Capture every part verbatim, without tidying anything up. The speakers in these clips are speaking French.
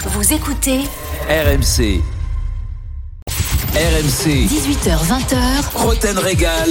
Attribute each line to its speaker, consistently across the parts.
Speaker 1: Vous écoutez
Speaker 2: R M C. R M C.
Speaker 1: dix-huit heures vingt.
Speaker 2: Roten Régal.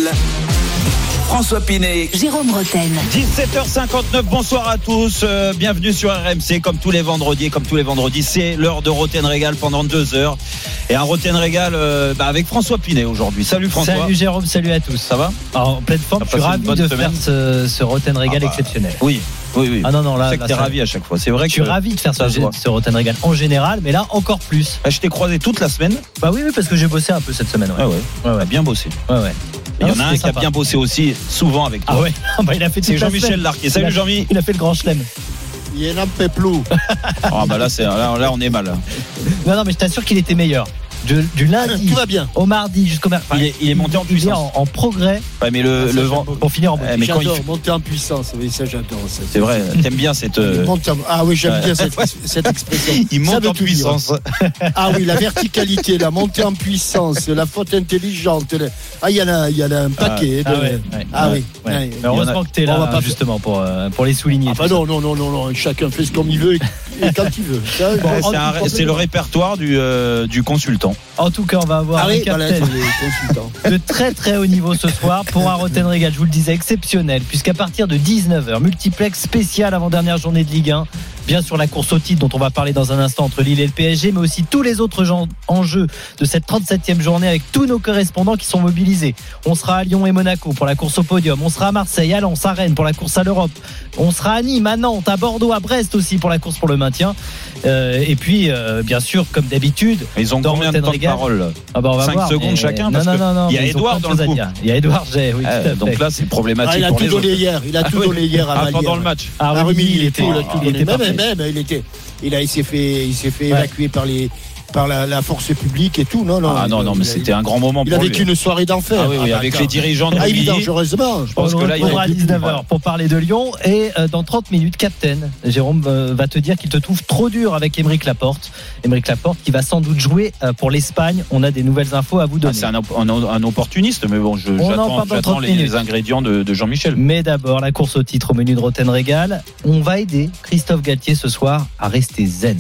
Speaker 2: François Pinet,
Speaker 1: Jérôme Roten.
Speaker 3: dix-sept heures cinquante-neuf, bonsoir à tous, euh, bienvenue sur R M C, comme tous les vendredis, comme tous les vendredis, c'est l'heure de Roten Régal pendant deux heures, et un Roten Régal euh, bah, avec François Pinet aujourd'hui. Salut François.
Speaker 4: Salut Jérôme, salut à tous.
Speaker 3: Ça va?
Speaker 4: Alors, en pleine forme, je suis ravi de
Speaker 3: semaine.
Speaker 4: faire ce, ce Roten Régal
Speaker 3: ah bah,
Speaker 4: exceptionnel.
Speaker 3: Oui, oui, oui.
Speaker 4: Ah non, non, là,
Speaker 3: je sais que
Speaker 4: là,
Speaker 3: t'es
Speaker 4: ça...
Speaker 3: ravi à chaque fois, c'est vrai
Speaker 4: je
Speaker 3: que...
Speaker 4: suis ravi de faire ce, ce Roten Régal en général, mais là encore plus.
Speaker 3: Bah, je t'ai croisé toute la semaine.
Speaker 4: Bah oui, oui, parce que j'ai bossé un peu cette semaine. Ouais,
Speaker 3: ah ouais,
Speaker 4: ouais, ouais.
Speaker 3: bien bossé.
Speaker 4: Ouais, ouais.
Speaker 3: Il y en
Speaker 4: non,
Speaker 3: a un qui
Speaker 4: sympa.
Speaker 3: a bien bossé aussi, souvent avec toi.
Speaker 4: Ah ouais, bah, il a fait toute
Speaker 3: c'est
Speaker 4: la
Speaker 3: Jean-Michel
Speaker 4: semaine.
Speaker 3: Larquet. Salut Jean-Mi.
Speaker 4: Il a fait le grand chelem.
Speaker 5: Il n'en peut plus.
Speaker 3: Ah bah là, c'est, là, là, on est mal.
Speaker 4: Non, non, mais je t'assure qu'il était meilleur. Du, du lundi
Speaker 5: Tout va bien.
Speaker 4: au mardi jusqu'au mercredi.
Speaker 3: Il est, il est monté en
Speaker 4: Il est
Speaker 3: puissance.
Speaker 4: en, en progrès.
Speaker 3: Ouais, mais le,
Speaker 5: Ah, ça,
Speaker 3: le
Speaker 5: j'aime
Speaker 3: vent.
Speaker 5: beaucoup.
Speaker 4: Pour finir en beauté.
Speaker 3: Eh, mais quand il
Speaker 5: J'adore
Speaker 3: fait-
Speaker 5: monter en puissance. Oui, ça j'adore. Ça,
Speaker 3: C'est vrai, t'aimes bien cette. euh,
Speaker 5: Il monte en- Ah oui, j'aime
Speaker 3: Ouais.
Speaker 5: bien cette, cette expression.
Speaker 3: Il
Speaker 5: Ça
Speaker 3: monte
Speaker 5: veut
Speaker 3: en
Speaker 5: tout dire.
Speaker 3: puissance.
Speaker 5: Ah oui, la verticalité, la montée en puissance, la faute intelligente. le- Ah, il y en a, il y en a un paquet.
Speaker 4: Ah
Speaker 5: de-
Speaker 4: ouais, ouais.
Speaker 5: Ah
Speaker 4: Ouais.
Speaker 5: oui.
Speaker 4: Ouais.
Speaker 5: Ouais.
Speaker 4: Mais heureusement que t'es là
Speaker 5: On va pas-
Speaker 4: justement pour, euh, pour les souligner.
Speaker 5: Ah bah non, non, non, non, non. Chacun fait ce comme il veut et et quand il veut. Ça,
Speaker 3: Ouais,
Speaker 5: bon,
Speaker 3: c'est, un-
Speaker 5: on-
Speaker 3: c'est le répertoire du, euh, du consultant.
Speaker 4: En tout cas, on va avoir
Speaker 5: Ah
Speaker 4: un
Speaker 5: oui, voilà,
Speaker 4: capitaine
Speaker 5: c'est les consultants.
Speaker 4: de très très haut niveau ce soir pour un Roten Régal, je vous le disais, exceptionnel, puisqu'à partir de dix-neuf heures, multiplex spécial avant-dernière journée de Ligue un, bien sûr la course au titre dont on va parler dans un instant entre Lille et le P S G, mais aussi tous les autres gens en jeu de cette trente-septième journée avec tous nos correspondants qui sont mobilisés. On sera à Lyon et Monaco pour la course au podium, on sera à Marseille, à Lens, à Rennes pour la course à l'Europe, on sera à Nîmes, à Nantes, à Bordeaux, à Brest aussi pour la course pour le maintien. Euh, et puis, euh, bien sûr, comme d'habitude,
Speaker 3: Ils ont
Speaker 4: dans
Speaker 3: combien de
Speaker 4: Roten
Speaker 3: temps de
Speaker 4: Régal,
Speaker 3: parole?
Speaker 4: ah bah on va
Speaker 3: Cinq
Speaker 4: voir,
Speaker 3: secondes
Speaker 4: mais-
Speaker 3: chacun,
Speaker 4: non,
Speaker 3: parce
Speaker 4: non,
Speaker 3: que
Speaker 4: non, non,
Speaker 3: il y a
Speaker 4: mais ils ont
Speaker 3: Edouard
Speaker 4: plein de
Speaker 3: dans le
Speaker 4: choses à
Speaker 3: coup.
Speaker 4: dire. Il y a Edouard J. Oui,
Speaker 3: Euh,
Speaker 4: tout à
Speaker 3: donc
Speaker 4: fait.
Speaker 3: là, c'est problématique
Speaker 5: Ah, il a
Speaker 3: pour
Speaker 5: tout
Speaker 3: les
Speaker 5: donné
Speaker 3: autres.
Speaker 5: hier. Il a tout
Speaker 4: oui.
Speaker 5: donné hier à
Speaker 3: Ah,
Speaker 5: Vallière.
Speaker 3: pendant le match.
Speaker 4: Ah,
Speaker 5: Ah oui, mais il
Speaker 4: il
Speaker 5: était,
Speaker 4: était,
Speaker 5: il a tout
Speaker 4: il
Speaker 5: donné.
Speaker 4: était
Speaker 5: Même,
Speaker 4: parfait.
Speaker 5: même, il était, il a, il s'est fait, il s'est fait
Speaker 4: Ouais.
Speaker 5: évacuer par les, par la, la force publique et tout. Non, non.
Speaker 3: Ah non,
Speaker 5: il-
Speaker 3: non, mais
Speaker 5: il a-
Speaker 3: c'était un grand moment
Speaker 5: Il a
Speaker 3: pour
Speaker 5: vécu
Speaker 3: lui.
Speaker 5: une soirée d'enfer.
Speaker 3: Ah oui, oui,
Speaker 5: bah,
Speaker 3: avec
Speaker 5: attends.
Speaker 3: les dirigeants de
Speaker 5: Ah,
Speaker 3: Ruby.
Speaker 5: évidemment, heureusement. Je
Speaker 4: On
Speaker 5: pense
Speaker 4: le
Speaker 5: que là, il
Speaker 4: retrouvera à
Speaker 5: a
Speaker 4: dix-neuf heures pour parler de Lyon et euh, dans trente minutes, Captain Jérôme euh, va te dire qu'il te trouve trop dur avec Aymeric Laporte. Aymeric Laporte qui va sans doute jouer euh, pour l'Espagne. On a des nouvelles infos à vous
Speaker 3: Ah,
Speaker 4: donner.
Speaker 3: c'est un, op- un, un opportuniste, mais bon, je,
Speaker 4: On en
Speaker 3: j'attends,
Speaker 4: parle dans
Speaker 3: j'attends
Speaker 4: trente
Speaker 3: les,
Speaker 4: minutes.
Speaker 3: les ingrédients de, de Jean-Michel.
Speaker 4: Mais d'abord, la course au titre au menu de Roten Régal. On va aider Christophe Galtier ce soir à rester zen.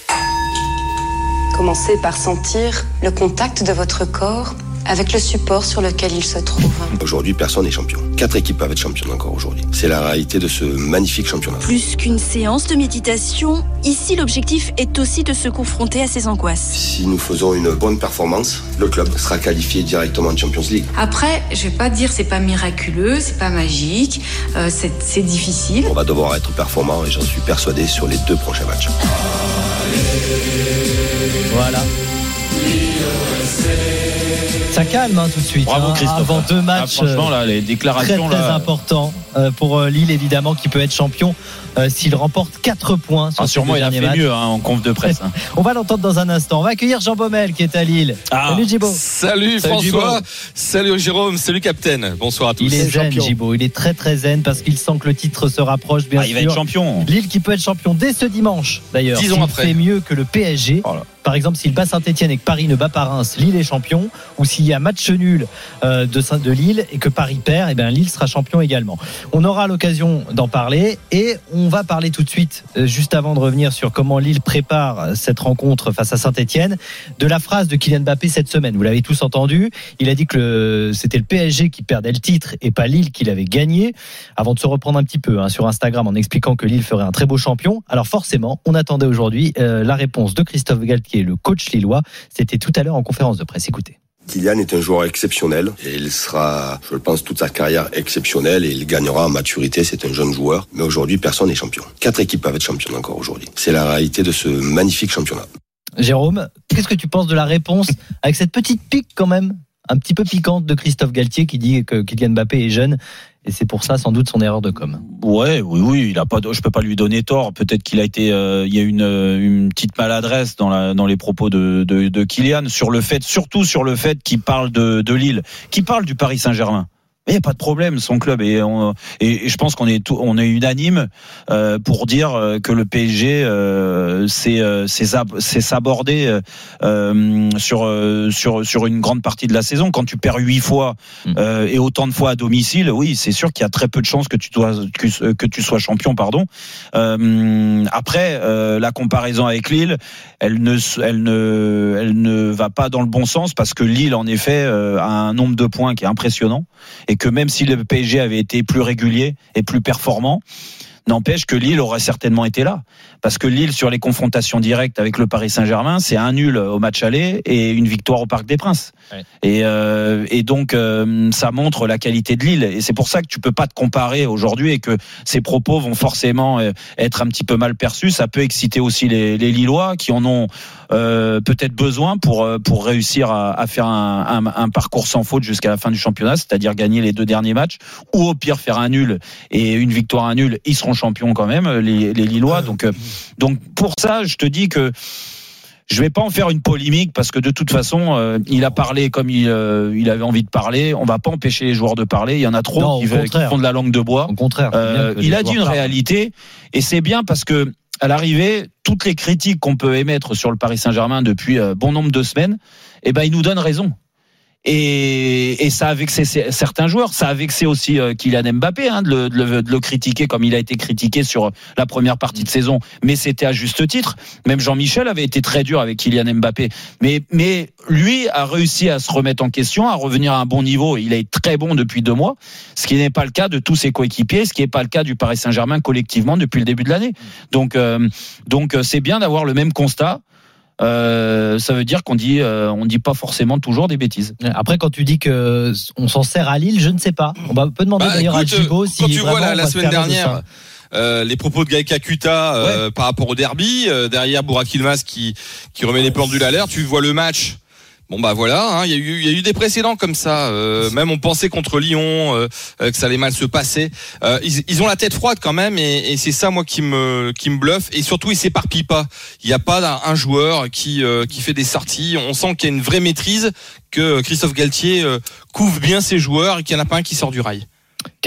Speaker 6: Commencez par sentir le contact de votre corps avec le support sur lequel il se trouve.
Speaker 7: Aujourd'hui, personne n'est champion. Quatre équipes peuvent être championnes encore aujourd'hui. C'est la réalité de ce magnifique championnat.
Speaker 8: Plus qu'une séance de méditation, ici l'objectif est aussi de se confronter à ses angoisses.
Speaker 7: Si nous faisons une bonne performance, le club sera qualifié directement en Champions League.
Speaker 9: Après, je vais pas dire c'est pas miraculeux, c'est pas magique, euh, c'est, c'est difficile.
Speaker 7: On va devoir être performant et j'en suis persuadé sur les deux prochains matchs.
Speaker 4: Voilà. Ça calme hein, tout de suite.
Speaker 3: Bravo
Speaker 4: hein,
Speaker 3: Christophe.
Speaker 4: avant deux
Speaker 3: Ah,
Speaker 4: matchs.
Speaker 3: franchement, là, les
Speaker 4: Très
Speaker 3: déclarations,
Speaker 4: très
Speaker 3: là.
Speaker 4: important euh, pour euh, Lille évidemment qui peut être champion euh, s'il remporte quatre points sur
Speaker 3: Ah,
Speaker 4: ces
Speaker 3: sûrement,
Speaker 4: deux
Speaker 3: il a
Speaker 4: derniers
Speaker 3: fait
Speaker 4: matchs.
Speaker 3: mieux hein, en conf de presse. hein.
Speaker 4: On va l'entendre dans un instant. On va accueillir Jean Baumel qui est à Lille.
Speaker 3: Ah.
Speaker 4: Salut Djibo.
Speaker 10: Salut,
Speaker 3: Salut,
Speaker 10: François, salut Jérôme, salut Captain. Bonsoir à tous.
Speaker 4: Il est zen
Speaker 5: champion.
Speaker 4: Djibo, il est très très zen parce qu'il sent que le titre se rapproche bien
Speaker 3: Ah, il
Speaker 4: sûr.
Speaker 3: va être champion.
Speaker 4: Lille qui peut être champion dès ce dimanche d'ailleurs.
Speaker 10: Dix ans
Speaker 4: S'il
Speaker 10: après.
Speaker 4: fait mieux que le P S G.
Speaker 3: Voilà.
Speaker 4: Par exemple, s'il bat Saint-Etienne et que Paris ne bat pas Reims, Lille est champion. Ou s'il y a match nul euh, de, Saint- de Lille et que Paris perd, eh bien Lille sera champion également. On aura l'occasion d'en parler et on va parler tout de suite, euh, juste avant de revenir sur comment Lille prépare cette rencontre face à Saint-Etienne, de la phrase de Kylian Mbappé cette semaine. Vous l'avez tous entendu. Il a dit que le, c'était le P S G qui perdait le titre et pas Lille qui l'avait gagné. Avant de se reprendre un petit peu hein, sur Instagram en expliquant que Lille ferait un très beau champion. Alors forcément, on attendait aujourd'hui euh, la réponse de Christophe Galtier, le coach lillois. C'était tout à l'heure en conférence de presse. Écoutez.
Speaker 7: Kylian est un joueur exceptionnel et il sera, je le pense, toute sa carrière exceptionnelle et il gagnera en maturité. C'est un jeune joueur. Mais aujourd'hui, personne n'est champion. Quatre équipes peuvent être championnes encore aujourd'hui. C'est la réalité de ce magnifique championnat.
Speaker 4: Jérôme, qu'est-ce que tu penses de la réponse avec cette petite pique quand même, un petit peu piquante de Christophe Galtier qui dit que Kylian Mbappé est jeune et c'est pour ça sans doute son erreur de com.
Speaker 3: Ouais, oui, oui, il a pas, de- je peux pas lui donner tort. Peut-être qu'il a été, euh, il y a une, une petite maladresse dans la, dans les propos de, de, de Kylian sur le fait, surtout sur le fait qu'il parle de, de Lille, qu'il parle du Paris Saint-Germain. Il n'y a pas de problème, son club et, on, et, et je pense qu'on est tout, on est unanime euh, pour dire que le P S G euh, c'est c'est c'est s'aborder euh, sur sur sur une grande partie de la saison. Quand tu perds huit fois euh, et autant de fois à domicile, oui, c'est sûr qu'il y a très peu de chances que tu dois que, que tu sois champion, pardon. Euh, après, euh, la comparaison avec Lille, elle ne elle ne elle ne va pas dans le bon sens parce que Lille en effet euh, a un nombre de points qui est impressionnant. Et que même si le P S G avait été plus régulier et plus performant, n'empêche que Lille aurait certainement été là. Parce que Lille, sur les confrontations directes avec le Paris Saint-Germain, c'est un nul au match aller et une victoire au Parc des Princes. Ouais. Et, euh, et donc, euh, ça montre la qualité de Lille. Et c'est pour ça que tu peux pas te comparer aujourd'hui et que ces propos vont forcément être un petit peu mal perçus. Ça peut exciter aussi les, les Lillois qui en ont euh, peut-être besoin pour, pour réussir à, à faire un, un, un parcours sans faute jusqu'à la fin du championnat, c'est-à-dire gagner les deux derniers matchs ou au pire faire un nul et une victoire, un nul. Ils seront champions quand même, les, les Lillois. Donc, euh, donc pour ça, je te dis que je vais pas en faire une polémique parce que de toute façon, euh, il a parlé comme il, euh, il avait envie de parler. On va pas empêcher les joueurs de parler. Il y en a trop non, qui, qui font de la langue de bois.
Speaker 4: Au contraire.
Speaker 3: Euh, il a dit une parlent. réalité et c'est bien parce que à l'arrivée, toutes les critiques qu'on peut émettre sur le Paris Saint-Germain depuis euh, bon nombre de semaines, eh ben, il nous donne raison. Et, et ça a vexé certains joueurs, ça a vexé aussi euh, Kylian Mbappé hein, de, le, de, le, de le critiquer comme il a été critiqué sur la première partie de saison, mais c'était à juste titre. Même Jean-Michel avait été très dur avec Kylian Mbappé, mais, mais lui a réussi à se remettre en question, à revenir à un bon niveau. Il est très bon depuis deux mois, ce qui n'est pas le cas de tous ses coéquipiers, ce qui n'est pas le cas du Paris Saint-Germain collectivement depuis le début de l'année. Donc, euh, donc c'est bien d'avoir le même constat. Euh, ça veut dire qu'on dit, euh, on dit pas forcément toujours des bêtises.
Speaker 4: Après, quand tu dis que on s'en sert à Lille, je ne sais pas. On va peut demander bah, d'ailleurs écoute, à Gibo si
Speaker 10: quand tu vois la,
Speaker 4: la
Speaker 10: semaine dernière. Euh, les propos de Gaël Kakuta euh, ouais. par rapport au derby, euh, derrière Burak Yilmaz qui qui remet les pendules à l'air. Tu vois le match. Bon bah voilà, hein, il y a eu il y a eu des précédents comme ça. Euh, même on pensait contre Lyon euh, que ça allait mal se passer. Euh, ils, ils ont la tête froide quand même et, et c'est ça moi qui me qui me bluffe et surtout ils s'éparpillent pas. Il y a pas un, un joueur qui euh, qui fait des sorties. On sent qu'il y a une vraie maîtrise, que Christophe Galtier euh, couvre bien ses joueurs et qu'il y en a pas un qui sort du rail.
Speaker 4: Captain ?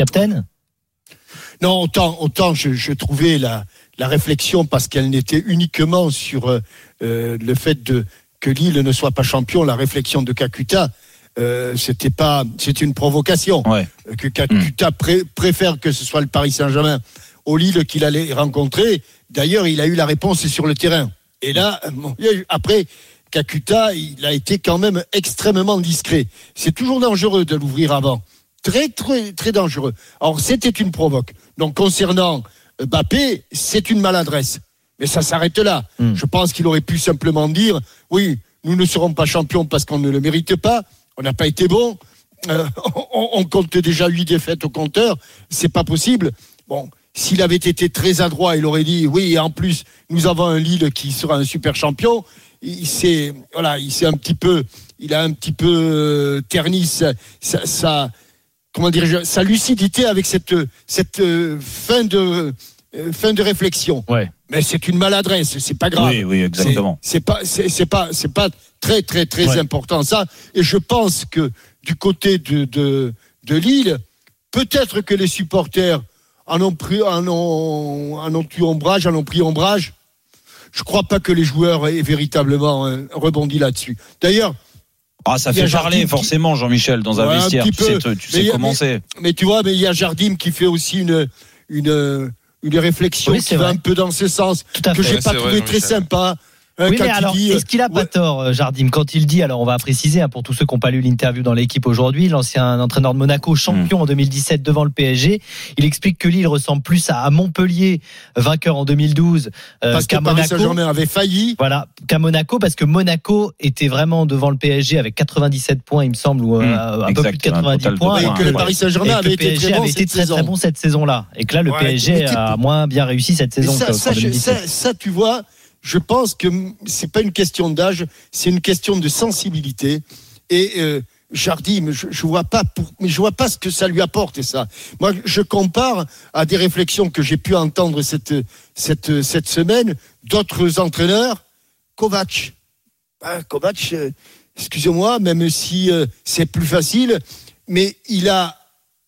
Speaker 5: Non, autant autant je, je trouvais la la réflexion parce qu'elle n'était uniquement sur euh, le fait de que Lille ne soit pas champion, la réflexion de Kakuta, euh, c'était pas, c'était une provocation.
Speaker 3: Ouais.
Speaker 5: Que Kakuta pré- préfère que ce soit le Paris Saint-Germain au Lille qu'il allait rencontrer. D'ailleurs, il a eu la réponse sur le terrain. Et là, bon, après, Kakuta, il a été quand même extrêmement discret. C'est toujours dangereux de l'ouvrir avant. Très, très, très dangereux. Alors, c'était une provoque. Donc, concernant Mbappé, c'est une maladresse. Mais ça s'arrête là. Mmh. Je pense qu'il aurait pu simplement dire oui, nous ne serons pas champions parce qu'on ne le mérite pas, on n'a pas été bon, euh, on, on compte déjà huit défaites au compteur, c'est pas possible. Bon, s'il avait été très adroit, il aurait dit oui, et en plus, nous avons un Lille qui sera un super champion. Il s'est, voilà, il s'est un petit peu, il a un petit peu euh, terni sa, sa, sa, comment dire, sa lucidité avec cette, cette euh, fin de. Fin de réflexion.
Speaker 4: Ouais.
Speaker 5: Mais c'est une maladresse, c'est pas grave.
Speaker 3: Oui, oui, exactement.
Speaker 5: C'est, c'est pas, c'est, c'est pas, c'est pas très, très, très ouais. important ça. Et je pense que du côté de de, de Lille, peut-être que les supporters en ont pris, en ont, en ont eu ombrage, en ont pris ombrage. Je crois pas que les joueurs aient véritablement hein, rebondi là-dessus. D'ailleurs.
Speaker 3: Ah, ça fait parler forcément, Jean-Michel, dans un ouais, vestiaire. Un tu sais, tu sais comment c'est.
Speaker 5: Mais tu vois, mais il y a Jardim qui fait aussi une une une réflexion oui, qui va vrai. un peu dans ce sens que j'ai ouais, pas trouvé vrai, très sympa.
Speaker 4: Oui, mais alors, dit, est-ce qu'il a pas ouais. tort, Jardim, quand il dit, alors on va préciser, hein, pour tous ceux qui n'ont pas lu l'interview dans l'équipe aujourd'hui, l'ancien entraîneur de Monaco, champion mmh. en deux mille dix-sept devant le P S G, il explique que Lille ressemble plus à Montpellier, vainqueur en deux mille douze, euh,
Speaker 5: parce
Speaker 4: qu'à
Speaker 5: que
Speaker 4: Monaco.
Speaker 5: Paris Saint-Germain avait failli.
Speaker 4: Voilà, qu'à Monaco, parce que Monaco était vraiment devant le P S G avec quatre-vingt-dix-sept points, il me semble, ou mmh. euh, un exact, peu plus de quatre-vingt-dix points.
Speaker 5: Et que le Paris Saint-Germain avait été très bon
Speaker 4: été très très bon cette saison-là. Et que là, le P S G a moins bien réussi cette saison qu'en deux mille dix-sept.
Speaker 5: Ça, tu vois. Je pense que c'est pas une question d'âge, c'est une question de sensibilité. Et euh, Jardim, je, je vois pas, pour, mais je vois pas ce que ça lui apporte. Et ça, moi, je compare à des réflexions que j'ai pu entendre cette cette cette semaine d'autres entraîneurs. Kovac, ah, Kovac, euh, excusez-moi, même si euh, c'est plus facile, mais il a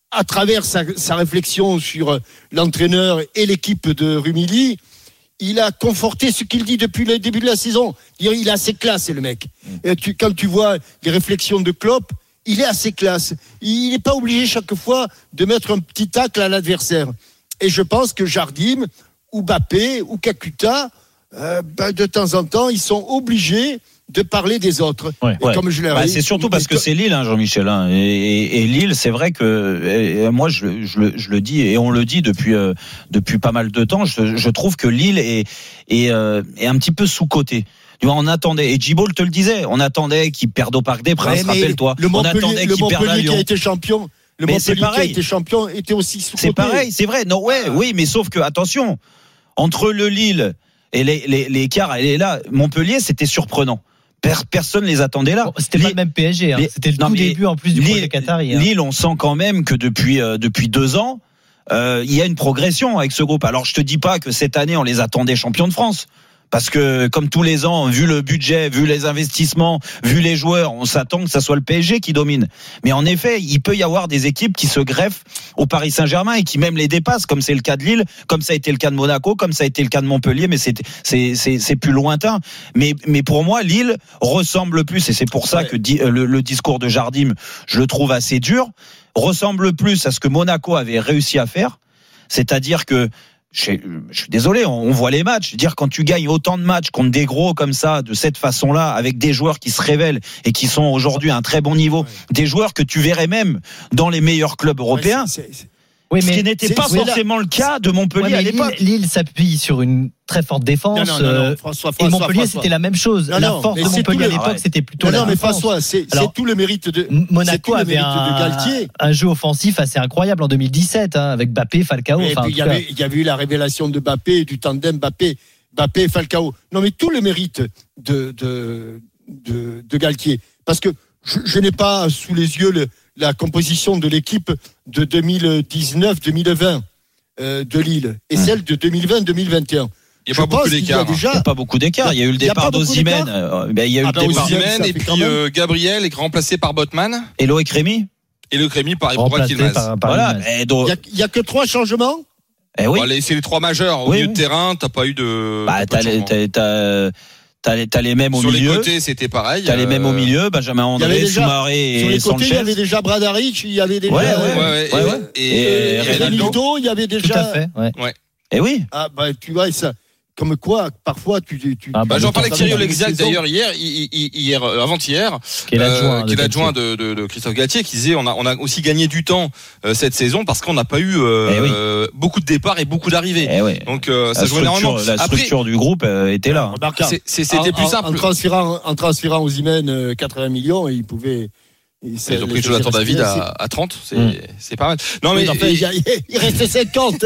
Speaker 5: à travers sa, sa réflexion sur l'entraîneur et l'équipe de Rumilly, il a conforté ce qu'il dit depuis le début de la saison. Il est assez classe, le mec. Et tu, quand tu vois les réflexions de Klopp, il est assez classe. Il n'est pas obligé chaque fois de mettre un petit tacle à l'adversaire. Et je pense que Jardim, ou Mbappé, ou Kakuta, euh, ben de temps en temps, ils sont obligés de parler des autres.
Speaker 3: Ouais,
Speaker 5: et
Speaker 3: ouais.
Speaker 5: comme je l'ai
Speaker 3: bah,
Speaker 5: dit,
Speaker 3: c'est surtout parce que c'est Lille, hein, Jean-Michel. Hein, et, et, et Lille, c'est vrai que et, et moi, je, je, le, je le dis et on le dit depuis euh, depuis pas mal de temps. Je, je trouve que Lille est est, euh, est un petit peu sous-coté. On attendait, et Djibril te le disait, on attendait qu'il perde au Parc des Princes, ouais, rappelle-toi.
Speaker 5: Le
Speaker 3: on attendait qu'il perde à Lyon.
Speaker 5: Qui a été champion, le mais Montpellier qui a été champion était aussi sous-coté.
Speaker 3: C'est pareil, c'est vrai. Non, ouais, oui, mais sauf que attention, entre le Lille et les les l'écart, elle est là. Montpellier, c'était surprenant. Personne les attendait là.
Speaker 4: Bon, c'était Lille, pas le même P S G. Hein. Les, c'était le non, tout début en plus du Lille, projet Qatari. Hein.
Speaker 3: Lille, on sent quand même que depuis euh, depuis deux ans, euh, il y a une progression avec ce groupe. Alors je te dis pas que cette année on les attendait champions de France. Parce que, comme tous les ans, vu le budget, vu les investissements, vu les joueurs, on s'attend que ça soit le P S G qui domine. Mais en effet, il peut y avoir des équipes qui se greffent au Paris Saint-Germain et qui même les dépassent, comme c'est le cas de Lille, comme ça a été le cas de Monaco, comme ça a été le cas de Montpellier, mais c'est, c'est, c'est, c'est plus lointain. Mais, mais pour moi, Lille ressemble plus, et c'est pour ça ouais. que di, le, le discours de Jardim, je le trouve assez dur, ressemble plus à ce que Monaco avait réussi à faire. C'est-à-dire que, Je, je suis désolé, on, on voit les matchs. Je veux dire, quand tu gagnes autant de matchs contre des gros comme ça, de cette façon-là, avec des joueurs qui se révèlent et qui sont aujourd'hui à un très bon niveau, ouais. des joueurs que tu verrais même dans les meilleurs clubs européens, ouais, c'est, c'est, c'est... Oui, mais ce qui n'était pas forcément là, le cas de Montpellier ouais, à l'époque.
Speaker 4: Lille, Lille s'appuie sur une très forte défense. Non, non, non, non. François, François, et Montpellier, François. C'était la même chose. Non, la force de Montpellier à l'époque, ouais. c'était plutôt
Speaker 5: non,
Speaker 4: la
Speaker 5: non, mais
Speaker 4: défense.
Speaker 5: François, c'est, Alors, c'est tout le mérite de
Speaker 4: Monaco avait un, un jeu offensif assez incroyable en deux mille dix-sept, hein, avec Mbappé, Falcao.
Speaker 5: Et puis il y avait, il y avait eu la révélation de Mbappé, du tandem Mbappé, Mbappé, Falcao. Non, mais tout le mérite de de de, de Galtier, parce que je, je n'ai pas sous les yeux le la composition de l'équipe de deux mille dix-neuf deux mille vingt euh, de Lille et mmh. celle de deux mille vingt deux mille vingt et un.
Speaker 10: Il n'y a, a pas beaucoup d'écart.
Speaker 3: Il n'y a pas beaucoup d'écart. Il y a eu le départ d'Osimhen. Euh, ben, il y a eu
Speaker 10: ah
Speaker 3: le départ
Speaker 10: d'Osimhen et puis euh, Gabriel est remplacé par Botman.
Speaker 3: Et Loïc Rémy.
Speaker 10: Et Loïc Rémy par Burak Yilmaz.
Speaker 3: Voilà.
Speaker 5: Il donc... n'y a, a que trois changements.
Speaker 3: Eh oui.
Speaker 10: Bon, allez, c'est les trois majeurs. Au oui, milieu oui. de terrain, t'as pas eu de.
Speaker 3: Bah, t'as, les, t'as, t'as, t'as, les, t'as les mêmes au
Speaker 10: sur
Speaker 3: milieu.
Speaker 10: Sur les côtés, c'était pareil.
Speaker 3: T'as euh... les mêmes au milieu. Benjamin André, Soumaré et Sanchez.
Speaker 5: Sur les côtés, il y avait déjà Bradaric, il y avait déjà.
Speaker 3: Ouais, ouais, ouais. ouais, ouais.
Speaker 5: Et, et, et Renaldo, il y avait déjà.
Speaker 4: Tout à fait. Ouais.
Speaker 10: ouais.
Speaker 3: Et oui.
Speaker 5: Ah, bah, tu vois, ça. Comme quoi, parfois, tu. tu
Speaker 10: ah bah, j'en parlais avec Thierry Olexac d'ailleurs hier, hier, avant-hier,
Speaker 4: qui est l'adjoint,
Speaker 10: euh, qui est l'adjoint de, de, de Christophe Galtier, qui disait on a, on a aussi gagné du temps euh, cette saison parce qu'on n'a pas eu euh, eh oui. euh, beaucoup de départs et beaucoup d'arrivées.
Speaker 3: Eh oui.
Speaker 10: Donc euh, ça joue énormément.
Speaker 3: La structure Après, du groupe euh, était là.
Speaker 10: C'est, c'est, c'était
Speaker 5: en,
Speaker 10: plus simple.
Speaker 5: En transférant, en transférant Osimhen euh, quatre-vingts millions, il pouvait.
Speaker 10: Ils ont pris Jonathan David à, à trente, c'est, mmh. c'est pas mal. Non, mais.
Speaker 5: mais enfin, il, il, il restait cinquante.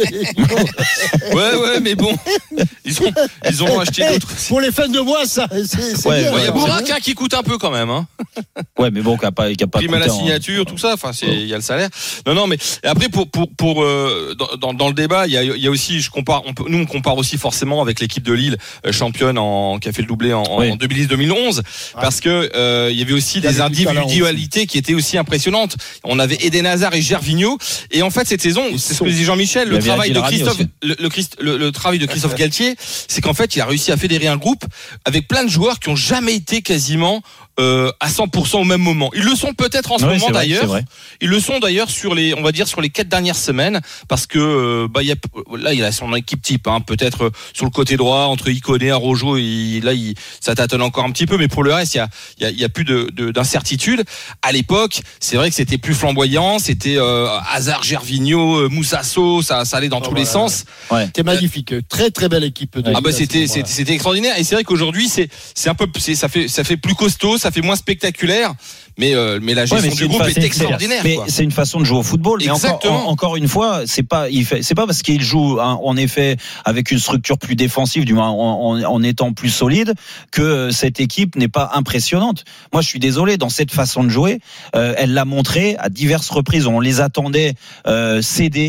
Speaker 10: ouais, ouais, mais bon. Ils ont, ils ont acheté d'autres.
Speaker 5: Pour les fins de mois, ça, c'est, c'est
Speaker 10: ouais,
Speaker 5: bien.
Speaker 10: Il ouais, y a Burak hein, qui coûte un peu quand même, hein.
Speaker 3: Ouais, mais bon, qui a pas, qui a pas
Speaker 10: prime à la signature, en... tout ça. Enfin, c'est, il y a le salaire. Non, non, mais après, pour, pour, pour, euh, dans, dans le débat, il y a, il y a aussi, je compare, on peut, nous, on compare aussi forcément avec l'équipe de Lille, euh, championne en, qui a fait le doublé en, oui. en deux mille dix deux mille onze, ah. parce que, euh, il y avait aussi des individualités qui étaient aussi impressionnantes. On avait Eden Hazard et Gervinho. Et en fait, cette saison, c'est ce que disait Jean-Michel, le travail de Christophe, le, le, le, le travail de Christophe Galtier, c'est qu'en fait, il a réussi à fédérer un groupe avec plein de joueurs qui ont jamais été quasiment Euh, à cent pour cent au même moment. Ils le sont peut-être en ce oui, moment vrai, d'ailleurs. Ils le sont d'ailleurs sur les, on va dire sur les quatre dernières semaines, parce que euh, bah il y a là il a son équipe type, hein, peut-être sur le côté droit entre Ikoné, Araujo, et là il, ça tâtonne encore un petit peu, mais pour le reste il y a il y a, il y a plus de, de d'incertitude. À l'époque, c'est vrai que c'était plus flamboyant, c'était euh, Hazard, Gervinho, Moussasso, ça ça allait dans oh, tous voilà. les sens.
Speaker 5: Ouais. C'était magnifique, très très belle équipe. De
Speaker 10: ah bah c'était c'était, c'était extraordinaire, et c'est vrai qu'aujourd'hui c'est c'est un peu c'est, ça fait ça fait plus costaud. Ça fait moins spectaculaire, mais euh, mais la gestion ouais, mais du groupe est extraordinaire.
Speaker 3: Mais
Speaker 10: quoi.
Speaker 3: C'est une façon de jouer au football. Mais
Speaker 10: Exactement.
Speaker 3: Encore, en, encore une fois, c'est pas il fait, c'est pas parce qu'il joue hein, en effet avec une structure plus défensive, du moins en, en, en étant plus solide, que cette équipe n'est pas impressionnante. Moi, je suis désolé, dans cette façon de jouer, euh, elle l'a montré à diverses reprises. On les attendait euh, céder.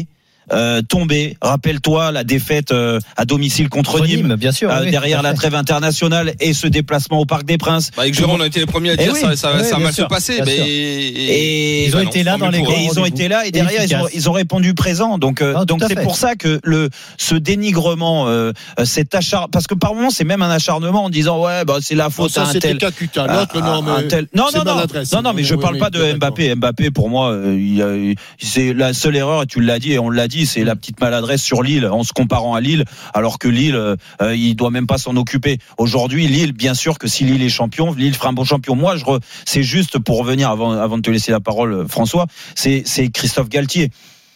Speaker 3: euh, tomber. Rappelle-toi la défaite euh, à domicile contre Nîmes,
Speaker 4: Nîmes, bien sûr,
Speaker 3: euh,
Speaker 4: oui,
Speaker 3: derrière la trêve internationale et ce déplacement au Parc des Princes.
Speaker 10: Bah, avec Jérôme, on a été les premiers à dire
Speaker 3: oui,
Speaker 10: ça, ça,
Speaker 4: oui,
Speaker 10: ça a
Speaker 4: bien
Speaker 10: mal
Speaker 4: sûr,
Speaker 10: se passer.
Speaker 4: bien
Speaker 10: Mais
Speaker 4: sûr.
Speaker 3: Et
Speaker 4: ils ont
Speaker 10: bah
Speaker 4: été
Speaker 10: non,
Speaker 4: là dans les
Speaker 3: Et
Speaker 4: grands
Speaker 3: ils ont
Speaker 4: rendez-vous.
Speaker 3: été là et derrière ils ont,
Speaker 4: Efficace.
Speaker 3: ils ont répondu présent. Donc euh,
Speaker 4: Ah,
Speaker 3: donc
Speaker 4: tout à
Speaker 3: c'est
Speaker 4: fait.
Speaker 3: pour ça que le ce dénigrement, euh, cet acharnement, parce que par moments c'est même un acharnement en disant ouais bah c'est la faute
Speaker 5: ça,
Speaker 3: à un
Speaker 5: c'était
Speaker 3: tel.
Speaker 5: Kakuta. L'autre, non, mais
Speaker 3: un tel. Non
Speaker 5: c'est
Speaker 3: non non
Speaker 5: maladresse.
Speaker 3: non non mais je
Speaker 5: Oui,
Speaker 3: parle
Speaker 5: oui,
Speaker 3: pas de
Speaker 5: d'accord.
Speaker 3: Mbappé. Mbappé pour moi euh, il a, c'est la seule erreur et tu l'as dit et on l'a dit, c'est la petite maladresse sur Lille en se comparant à Lille alors que Lille euh, il doit même pas s'en occuper. Aujourd'hui Lille, bien sûr que si Lille est champion, Lille fera un bon champion. Moi je re, c'est juste pour revenir avant avant de te laisser la parole François, c'est c'est Christophe Galtier.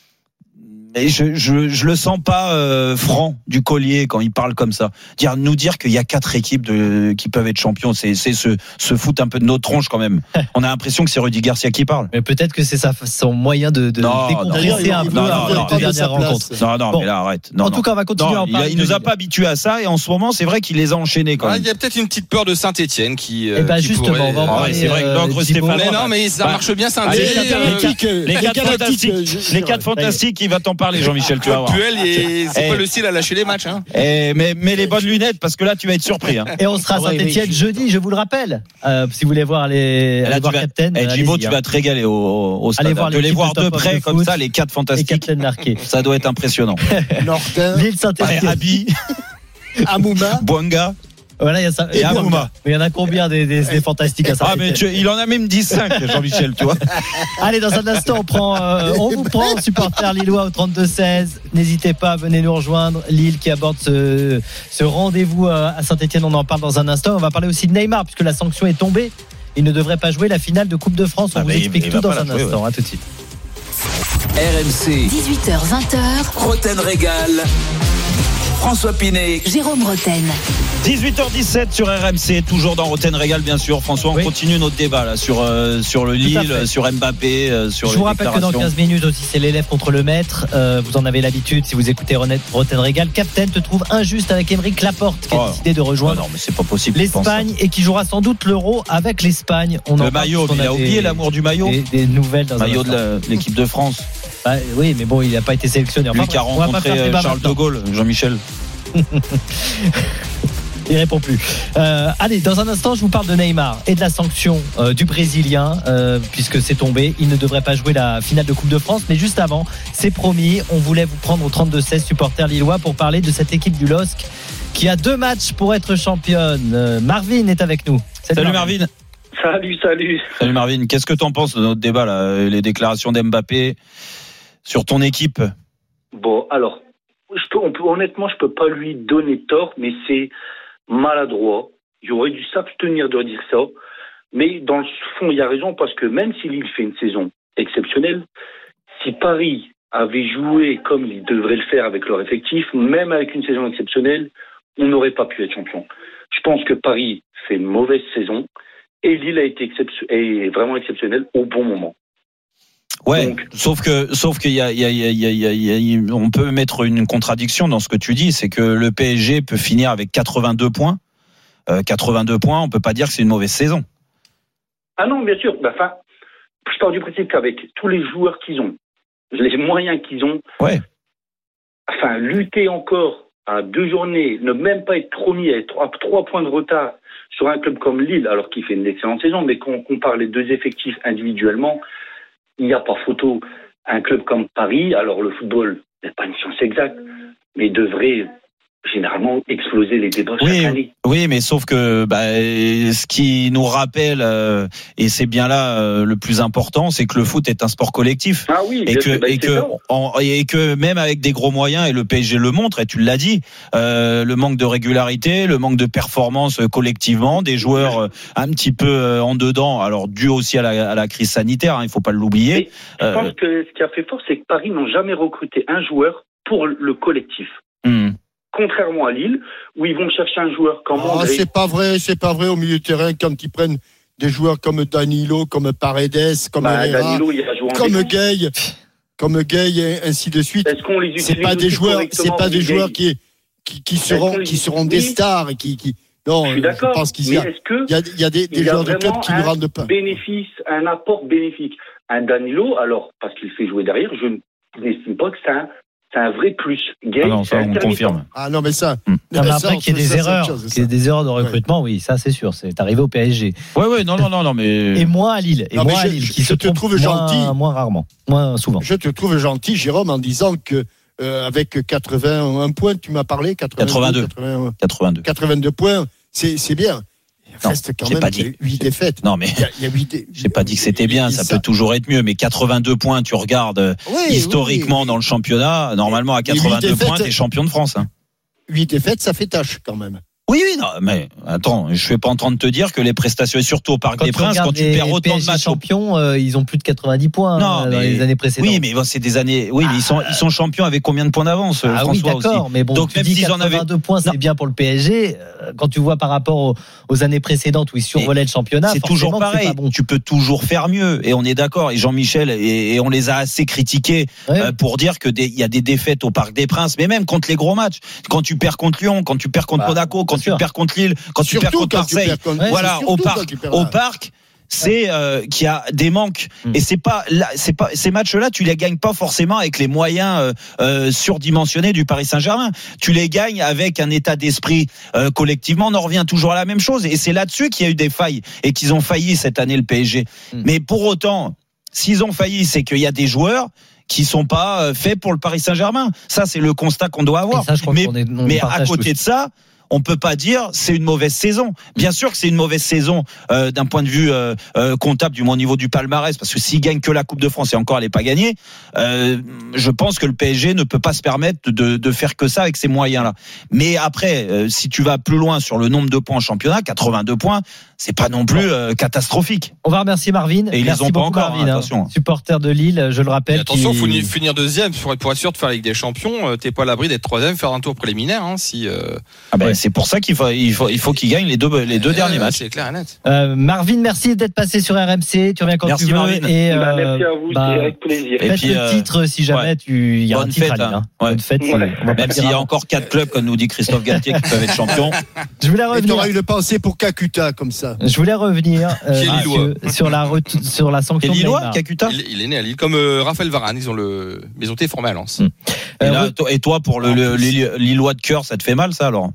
Speaker 3: Et je, je, je le sens pas euh, franc du collier quand il parle comme ça. Dire, nous dire qu'il y a quatre équipes de, qui peuvent être champions, c'est, c'est se, se foutre un peu de notre tronche quand même. On a l'impression que c'est Rudy Garcia qui parle.
Speaker 4: Mais peut-être que c'est sa, son moyen de, de
Speaker 3: Non,
Speaker 4: décompresser
Speaker 5: non,
Speaker 4: un
Speaker 5: non,
Speaker 4: peu
Speaker 5: non,
Speaker 4: avant
Speaker 5: non,
Speaker 4: les
Speaker 5: non,
Speaker 4: dernières
Speaker 5: non,
Speaker 4: rencontres.
Speaker 3: Non, non,
Speaker 4: Bon.
Speaker 3: mais là, arrête. Non,
Speaker 4: En
Speaker 3: non.
Speaker 4: tout cas, on va continuer
Speaker 3: Non,
Speaker 4: à en
Speaker 3: il, a-
Speaker 4: parler.
Speaker 3: il nous
Speaker 4: de
Speaker 3: a
Speaker 4: Ligue.
Speaker 3: pas habitués à ça et en ce moment, c'est vrai qu'il les a enchaînés quand
Speaker 10: Ah,
Speaker 3: même.
Speaker 10: il y a peut-être une petite peur de Saint-Etienne qui.
Speaker 4: Eh ben,
Speaker 10: qui
Speaker 4: justement,
Speaker 10: pourrait,
Speaker 4: on va en
Speaker 10: euh,
Speaker 4: parler.
Speaker 3: ouais, c'est vrai que
Speaker 4: euh,
Speaker 3: l'ogre
Speaker 4: Thibaut.
Speaker 3: Stéphanois-
Speaker 10: Mais non, mais ça
Speaker 3: Bah,
Speaker 10: marche bien
Speaker 3: allez,
Speaker 10: Saint-Etienne.
Speaker 3: les
Speaker 5: Galactiques,
Speaker 3: Les
Speaker 5: les
Speaker 3: quatre
Speaker 5: Galactiques,
Speaker 3: fantastiques,
Speaker 5: je-
Speaker 3: les
Speaker 5: je-
Speaker 3: quatre fantastiques, il va t'en parler, Jean-Michel, tu vas voir.
Speaker 10: Puel, et c'est
Speaker 3: Eh.
Speaker 10: pas le style à lâcher les matchs. Hein.
Speaker 3: Eh, mais mets les bonnes lunettes parce que là, tu vas être surpris. Hein.
Speaker 4: Et on sera à
Speaker 3: Ouais,
Speaker 4: Saint-Etienne
Speaker 3: oui.
Speaker 4: jeudi, je vous le rappelle. Euh, si vous voulez voir les,
Speaker 3: Là,
Speaker 4: aller
Speaker 3: tu
Speaker 4: voir
Speaker 3: vas-
Speaker 4: Captain,
Speaker 3: Eh, Djibo,
Speaker 4: allez-y,
Speaker 3: tu
Speaker 4: hein.
Speaker 3: vas te régaler au, au stade.
Speaker 4: Allez voir
Speaker 3: de les
Speaker 4: l'équipe
Speaker 3: voir
Speaker 4: de
Speaker 3: de
Speaker 4: Top of
Speaker 3: près
Speaker 4: the
Speaker 3: comme
Speaker 4: Foot
Speaker 3: ça, les quatre
Speaker 4: Et
Speaker 3: fantastiques.
Speaker 4: Captain marqué.
Speaker 3: Ça doit être impressionnant.
Speaker 5: Nordin,
Speaker 4: Lille
Speaker 3: Ouais,
Speaker 4: Saint-Etienne.
Speaker 3: Abi,
Speaker 5: Amouma.
Speaker 3: Bouanga
Speaker 4: Voilà, il y a ça.
Speaker 3: et Amouma.
Speaker 4: Mais il y en a combien des, des, des fantastiques à
Speaker 3: Ah, mais
Speaker 4: Saint-Etienne?
Speaker 3: tu- il en a même dix cinq, Jean-Michel, tu vois.
Speaker 4: Allez, dans un instant, on prend, euh, on vous prend, supporter lillois au trente-deux seize. N'hésitez pas, venez nous rejoindre. Lille qui aborde ce, ce rendez-vous euh, à Saint-Etienne. On en parle dans un instant. On va parler aussi de Neymar, puisque la sanction est tombée. Il ne devrait pas jouer la finale de Coupe de France. On
Speaker 3: Ah,
Speaker 4: vous
Speaker 3: mais il-
Speaker 4: explique
Speaker 3: il
Speaker 4: tout
Speaker 3: va
Speaker 4: dans
Speaker 3: pas
Speaker 4: un
Speaker 3: la jouer,
Speaker 4: instant. À tout de suite.
Speaker 2: R M C,
Speaker 1: dix-huit heures vingt,
Speaker 2: Roten Régal, François Pinet.
Speaker 1: Jérôme Roten.
Speaker 3: dix-huit heures dix-sept sur R M C, toujours dans Roten Régal, bien sûr. François, on
Speaker 4: Oui.
Speaker 3: continue notre débat là sur euh, sur le
Speaker 4: à
Speaker 3: Lille,
Speaker 4: fait.
Speaker 3: sur Mbappé, euh, sur
Speaker 4: Je
Speaker 3: les
Speaker 4: vous rappelle que dans
Speaker 3: déclarations.
Speaker 4: quinze minutes aussi, c'est l'élève contre le maître. Euh, vous en avez l'habitude si vous écoutez René- Roten Régal. Captain te trouve injuste avec Émeric Laporte qui a
Speaker 3: Oh.
Speaker 4: décidé de
Speaker 3: Oh
Speaker 4: rejoindre
Speaker 3: non, mais c'est pas possible. je pense,
Speaker 4: l'Espagne et qui jouera sans doute l'Euro avec l'Espagne. On
Speaker 3: ça.
Speaker 4: en
Speaker 3: Le
Speaker 4: parle
Speaker 3: maillot,
Speaker 4: parce qu'on
Speaker 3: mais il a
Speaker 4: des-
Speaker 3: oublié l'amour du maillot.
Speaker 4: Des, des nouvelles dans un
Speaker 3: Maillot de
Speaker 4: instant.
Speaker 3: la- de l'équipe de France.
Speaker 4: Bah, oui, mais bon, il n'a pas été sélectionné. Enfin,
Speaker 3: Lui qui a
Speaker 4: bref, on va pas
Speaker 3: rencontré
Speaker 4: faire
Speaker 3: euh,
Speaker 4: débat
Speaker 3: Charles de
Speaker 4: maintenant.
Speaker 3: Gaulle, Jean-Michel.
Speaker 4: Il répond plus. Euh, allez, dans un instant, je vous parle de Neymar et de la sanction euh, du Brésilien, euh, puisque c'est tombé. Il ne devrait pas jouer la finale de Coupe de France. Mais juste avant, c'est promis, on voulait vous prendre au trente-deux seize supporters lillois pour parler de cette équipe du L O S C qui a deux matchs pour être championne. Euh, Marvin est avec nous.
Speaker 3: Salut Marvin.
Speaker 11: Salut, salut.
Speaker 3: Salut Marvin. Qu'est-ce que t'en penses de notre débat là, les déclarations d'Mbappé sur ton équipe?
Speaker 11: Bon, alors, je peux, on peut, honnêtement, je peux pas lui donner tort, mais c'est maladroit. Il aurait dû s'abstenir de dire ça. Mais dans le fond, il a raison parce que même si Lille fait une saison exceptionnelle, si Paris avait joué comme il devrait le faire avec leur effectif, même avec une saison exceptionnelle, on n'aurait pas pu être champion. Je pense que Paris fait une mauvaise saison et Lille a été excep- est vraiment exceptionnelle au bon moment.
Speaker 3: Ouais,
Speaker 11: Donc-
Speaker 3: sauf que, sauf qu'il y a, il y a, il y a, il y a, il y a- il y a- on peut mettre une contradiction dans ce que tu dis, c'est que le P S G peut finir avec quatre-vingt-deux points. Euh, quatre-vingt-deux points, on peut pas dire que c'est une mauvaise saison.
Speaker 11: Ah non, bien sûr. Ben, enfin, je pars du principe qu'avec tous les joueurs qu'ils ont, les moyens qu'ils ont,
Speaker 3: Ouais.
Speaker 11: enfin, lutter encore à deux journées, ne même pas être premier, être à trois points de retard sur un club comme Lille, alors qu'il fait une excellente saison, mais quand on compare les deux effectifs individuellement, il n'y a pas photo. Un club comme Paris, alors le football n'est pas une science exacte, mais devrait généralement exploser les débats
Speaker 3: Oui,
Speaker 11: chaque année.
Speaker 3: oui, mais sauf que bah, ce qui nous rappelle, euh, et c'est bien là euh, le plus important, c'est que le foot est un sport collectif.
Speaker 11: Ah oui,
Speaker 3: Et
Speaker 11: bien
Speaker 3: que,
Speaker 11: sûr, ben,
Speaker 3: et,
Speaker 11: c'est
Speaker 3: que,
Speaker 11: ça.
Speaker 3: en- et que même avec des gros moyens, et le P S G le montre, et tu l'as dit, euh, le manque de régularité, le manque de performance euh, collectivement, des joueurs euh, un petit peu euh, en dedans, alors dû aussi à la, à la crise sanitaire, hein, il faut pas l'oublier.
Speaker 11: Je
Speaker 3: Euh,
Speaker 11: pense que ce qui a fait fort, c'est que Paris n'ont jamais recruté un joueur pour le collectif.
Speaker 3: hum.
Speaker 11: Contrairement à Lille, où ils vont chercher un joueur comme
Speaker 5: Oh,
Speaker 11: André.
Speaker 5: c'est pas vrai, c'est pas vrai au milieu de terrain quand ils prennent des joueurs comme Danilo, comme Paredes, comme
Speaker 11: Bah,
Speaker 5: Herrera,
Speaker 11: Danilo, il a joué en
Speaker 5: comme
Speaker 11: défense.
Speaker 5: Gay, comme Gay et ainsi de suite.
Speaker 11: Est-ce qu'on les utilise
Speaker 5: C'est pas des
Speaker 11: aussi
Speaker 5: joueurs, c'est
Speaker 11: correctement,
Speaker 5: pas des
Speaker 11: Gay
Speaker 5: joueurs qui qui, qui seront
Speaker 11: qu'on les
Speaker 5: qui seront des
Speaker 11: utilise
Speaker 5: stars et qui qui non,
Speaker 11: Je suis d'accord.
Speaker 5: pense qu'il
Speaker 11: Mais
Speaker 5: y a
Speaker 11: est-ce que
Speaker 5: il y a, il y a des, des
Speaker 11: il y a
Speaker 5: joueurs de club
Speaker 11: vraiment
Speaker 5: qui ne
Speaker 11: un
Speaker 5: rendent pas.
Speaker 11: bénéfice, un apport bénéfique? Un Danilo, alors parce qu'il fait jouer derrière, je n'estime pas que c'est un c'est un vrai plus. Gay,
Speaker 3: ah non, ça,
Speaker 11: c'est
Speaker 3: on
Speaker 11: intermittent.
Speaker 3: confirme.
Speaker 5: Ah non, mais ça.
Speaker 3: Hmm.
Speaker 4: Non, mais
Speaker 5: ça,
Speaker 4: après qu'il y ait
Speaker 5: ça,
Speaker 4: des
Speaker 5: c'est autre
Speaker 4: erreurs,
Speaker 5: chose, ça.
Speaker 4: qu'il y ait des erreurs de recrutement, oui, ça c'est sûr, c'est arrivé au P S G.
Speaker 3: Ouais, ouais, non, non, non, non, mais.
Speaker 4: Et moins à Lille, et
Speaker 5: Non, mais
Speaker 4: moins à
Speaker 5: je-
Speaker 4: Lille,
Speaker 5: je-
Speaker 4: qui
Speaker 5: je
Speaker 4: se
Speaker 5: te
Speaker 4: trompe
Speaker 5: trouve
Speaker 4: moins,
Speaker 5: gentil.
Speaker 4: moins rarement, moins souvent.
Speaker 5: Je te trouve gentil, Jérôme, en disant que euh, avec quatre-vingt-un points, tu m'as parlé,
Speaker 3: quatre-vingt-deux.
Speaker 5: quatre-vingt-un,
Speaker 3: quatre-vingt-deux.
Speaker 5: quatre-vingt-deux points, c'est, c'est bien. Il
Speaker 3: Non,
Speaker 5: reste quand
Speaker 3: j'ai
Speaker 5: même
Speaker 3: pas dit.
Speaker 5: huit défaites.
Speaker 3: Non, mais.
Speaker 5: Il y a, il y a huit dé-
Speaker 3: J'ai pas dit que c'était bien, ça,
Speaker 5: ça-
Speaker 3: peut toujours être mieux, mais quatre-vingt-deux points, tu regardes euh,
Speaker 5: Oui,
Speaker 3: historiquement
Speaker 5: oui, oui.
Speaker 3: dans le championnat, normalement à
Speaker 5: Mais huit
Speaker 3: quatre-vingt-deux
Speaker 5: défaites-
Speaker 3: points, t'es champion de France. Hein.
Speaker 5: huit défaites, ça fait tâche quand même.
Speaker 3: Oui, oui, non, mais attends, je suis pas en train de te dire que les prestations, et surtout au Parc
Speaker 4: Quand
Speaker 3: des
Speaker 4: tu
Speaker 3: Princes,
Speaker 4: regardes
Speaker 3: quand tu
Speaker 4: les
Speaker 3: perds autant
Speaker 4: P S
Speaker 3: de
Speaker 4: G
Speaker 3: matchs. au-
Speaker 4: champions, euh, ils ont plus de quatre-vingt-dix points
Speaker 3: Non,
Speaker 4: euh, dans
Speaker 3: mais-
Speaker 4: les années précédentes.
Speaker 3: Oui, mais bon, c'est des années. Oui, mais ils sont, ils sont champions avec combien de points d'avance,
Speaker 4: Ah oui,
Speaker 3: François
Speaker 4: d'accord,
Speaker 3: aussi.
Speaker 4: mais bon,
Speaker 3: Donc
Speaker 4: tu
Speaker 3: même
Speaker 4: dis
Speaker 3: s'ils en avaient.
Speaker 4: quatre-vingt-deux points, c'est
Speaker 3: Non.
Speaker 4: bien pour le P S G. euh, Quand tu vois par rapport aux, aux années précédentes où ils survolaient le championnat,
Speaker 3: C'est toujours
Speaker 4: forcément que c'est
Speaker 3: pareil.
Speaker 4: pas bon.
Speaker 3: Tu peux toujours faire mieux. Et on est d'accord. Et Jean-Michel, et, et on les a assez critiqués
Speaker 4: Ouais.
Speaker 3: euh, pour dire que des- il y a des défaites au Parc des Princes, mais même contre les gros matchs. Quand tu perds contre Lyon, quand tu perds contre
Speaker 4: Bah,
Speaker 3: Monaco, quand
Speaker 4: bien
Speaker 3: tu
Speaker 4: sûr.
Speaker 3: perds contre Lille, quand tu
Speaker 5: Surtout
Speaker 3: perds contre
Speaker 5: quand tu
Speaker 3: Marseille.
Speaker 5: perds contre-
Speaker 4: Ouais,
Speaker 3: Voilà,
Speaker 5: c'est
Speaker 3: au
Speaker 5: surtout quand
Speaker 3: parc,
Speaker 5: tu perds
Speaker 3: au
Speaker 5: là.
Speaker 3: parc. C'est euh, qu'il y a des manques
Speaker 4: Mm.
Speaker 3: et c'est pas là, c'est pas ces matchs-là, tu les gagnes pas forcément avec les moyens euh, euh, surdimensionnés du Paris Saint-Germain. Tu les gagnes avec un état d'esprit euh, collectivement. On en revient toujours à la même chose et c'est là-dessus qu'il y a eu des failles et qu'ils ont failli cette année le P S G.
Speaker 4: Mm.
Speaker 3: Mais pour autant, s'ils ont failli, c'est qu'il y a des joueurs qui sont pas euh, faits pour le Paris Saint-Germain. Ça, c'est le constat qu'on doit avoir.
Speaker 4: Et ça, je crois
Speaker 3: mais
Speaker 4: qu'on est- on
Speaker 3: mais à
Speaker 4: partage
Speaker 3: côté
Speaker 4: tous.
Speaker 3: de ça, on peut pas dire c'est une mauvaise saison. Bien sûr que c'est une mauvaise saison euh, d'un point de vue euh, euh, comptable, du moins au niveau du palmarès, parce que s'il gagne que la Coupe de France et encore elle n'est pas gagnée, euh, je pense que le P S G ne peut pas se permettre de, de faire que ça avec ces moyens-là. Mais après, euh, si tu vas plus loin sur le nombre de points en championnat, quatre-vingt-deux points, c'est pas non plus euh, catastrophique.
Speaker 4: On va remercier Marvin.
Speaker 3: Et ils
Speaker 4: Merci
Speaker 3: les ont pas
Speaker 4: beaucoup,
Speaker 3: encore,
Speaker 4: Marvin,
Speaker 3: hein,
Speaker 4: hein,
Speaker 3: attention.
Speaker 4: supporter de Lille, je le rappelle.
Speaker 10: Et attention,
Speaker 4: qui-
Speaker 10: faut ni- finir deuxième pour, pour être sûr de faire la Ligue des Champions. euh, T'es pas à l'abri d'être troisième, faire un tour préliminaire. Hein, si, euh,
Speaker 3: Ah ben,
Speaker 4: Ouais.
Speaker 3: c'est pour ça qu'il faut il faut il faut qu'ils gagnent les deux les deux
Speaker 10: euh,
Speaker 3: derniers matchs.
Speaker 10: C'est clair et net.
Speaker 4: Euh, Marvin, merci d'être passé sur R M C. Tu reviens quand
Speaker 3: Merci,
Speaker 4: tu veux.
Speaker 3: Marvin.
Speaker 4: Et,
Speaker 11: Bah,
Speaker 4: euh,
Speaker 11: merci à vous,
Speaker 4: bah,
Speaker 11: c'est avec plaisir.
Speaker 3: Et
Speaker 4: faites
Speaker 3: puis,
Speaker 4: le
Speaker 3: euh,
Speaker 4: titre si jamais
Speaker 3: ouais.
Speaker 4: tu il y a
Speaker 3: Bonne
Speaker 4: un titre
Speaker 3: fête,
Speaker 4: à Lille.
Speaker 3: hein.
Speaker 4: Hein.
Speaker 3: Ouais.
Speaker 4: Bonne fête.
Speaker 11: Ouais.
Speaker 4: c'est- on va pas
Speaker 3: Même
Speaker 4: le
Speaker 3: s'il y
Speaker 4: dire
Speaker 3: a
Speaker 4: avant.
Speaker 3: encore quatre clubs, comme nous dit Christophe Galtier, qui peuvent être champions.
Speaker 4: Je voulais
Speaker 5: Et tu
Speaker 4: revenir.
Speaker 5: auras une pensée pour Kakuta comme ça.
Speaker 4: Je voulais revenir euh,
Speaker 10: Qui est Lillois.
Speaker 4: sur, sur la ret- sur la
Speaker 3: Et
Speaker 4: sanction de
Speaker 3: Lillois,
Speaker 4: Neymar.
Speaker 3: Kakuta.
Speaker 10: Il, il est né à Lille, comme euh, Raphaël Varane. Ils ont le, mais ils ont été formés à Lens.
Speaker 4: Mm.
Speaker 3: Et,
Speaker 4: Euh,
Speaker 3: là,
Speaker 4: re-
Speaker 3: toi- et toi, pour le,
Speaker 10: En
Speaker 3: le-
Speaker 10: plus.
Speaker 3: Lille- Lillois de cœur, ça te fait mal, ça, alors?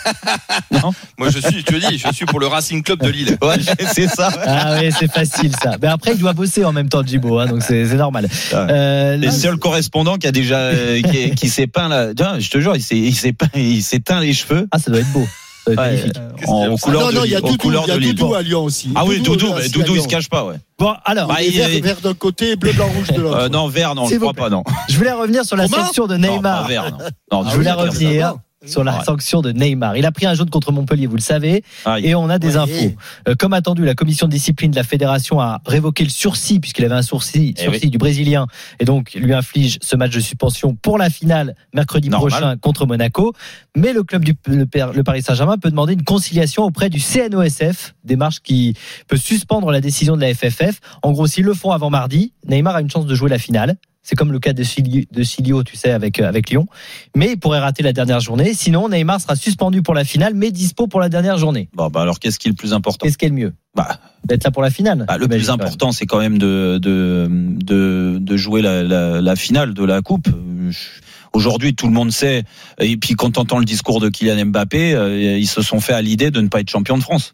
Speaker 3: Non?
Speaker 10: Moi, je suis, je te dis, je suis pour le Racing Club de Lille.
Speaker 3: Ouais, c'est ça.
Speaker 4: Ah oui, c'est facile ça. Mais après, il doit bosser en même temps, Djibo, hein, donc c'est c'est normal. Euh,
Speaker 3: Les
Speaker 4: là,
Speaker 3: seuls correspondants qui a déjà, euh, qui, qui s'est peint là, tiens, je te jure, il s'est, il s'est peint, il s'est teint les cheveux.
Speaker 4: Ah, ça doit être beau. Ça doit être
Speaker 3: Ouais,
Speaker 4: magnifique.
Speaker 3: en, aux
Speaker 5: Ah
Speaker 3: couleurs
Speaker 5: non,
Speaker 3: de
Speaker 5: non, il y a
Speaker 3: Lille, aux
Speaker 5: Doudou,
Speaker 3: couleurs
Speaker 5: il y a
Speaker 3: de Lille.
Speaker 5: Doudou à Lyon aussi.
Speaker 3: Ah oui, Doudou,
Speaker 5: là,
Speaker 3: mais
Speaker 5: c'est
Speaker 3: Doudou,
Speaker 5: à
Speaker 3: il
Speaker 5: Lyon.
Speaker 3: se cache pas, ouais.
Speaker 4: Bon, alors,
Speaker 3: Bah,
Speaker 5: Il est
Speaker 3: il-
Speaker 5: vert,
Speaker 3: il-
Speaker 5: vert d'un côté, bleu, blanc, rouge de l'autre.
Speaker 3: Euh, non, vert, non, je
Speaker 4: S'il vous
Speaker 3: crois
Speaker 4: plaît.
Speaker 3: pas, non.
Speaker 4: je voulais revenir sur la
Speaker 5: Comment
Speaker 4: sanction de
Speaker 3: Non,
Speaker 4: Neymar.
Speaker 3: pas vert, non. Non,
Speaker 5: Ah
Speaker 4: Je voulais
Speaker 5: oui,
Speaker 4: revenir
Speaker 5: d'accord.
Speaker 4: sur la
Speaker 3: Ouais.
Speaker 4: sanction de Neymar. Il a pris un jaune contre Montpellier, vous le savez,
Speaker 3: Ah,
Speaker 4: et on a des
Speaker 5: Ouais.
Speaker 4: infos. Euh, comme attendu, la commission de discipline de la fédération a révoqué le sursis, puisqu'il avait un sursis,
Speaker 3: Eh
Speaker 4: sursis
Speaker 3: oui.
Speaker 4: du Brésilien, et donc lui inflige ce match de suspension pour la finale mercredi
Speaker 3: Normal.
Speaker 4: prochain contre Monaco. Mais le club du le, P- le Paris Saint-Germain peut demander une conciliation auprès du C N O S F, démarche qui peut suspendre la décision de la F F F. En gros, s'ils le font avant mardi, Neymar a une chance de jouer la finale. C'est comme le cas de Silio, de Silio, tu sais, avec, euh, avec Lyon. Mais il pourrait rater la dernière journée. Sinon, Neymar sera suspendu pour la finale, mais dispo pour la dernière journée.
Speaker 3: Bon, bah, alors, qu'est-ce qui est le plus important?
Speaker 4: Qu'est-ce qui est le mieux?
Speaker 3: Bah,
Speaker 4: D'être là pour la finale.
Speaker 3: bah, le
Speaker 4: j'imagine,
Speaker 3: plus
Speaker 4: quand même.
Speaker 3: important, c'est quand même de, de, de, de jouer la, la, la finale de la Coupe. Aujourd'hui, tout le monde sait, et puis quand on entend le discours de Kylian Mbappé, euh, ils se sont fait à l'idée de ne pas être champion de France.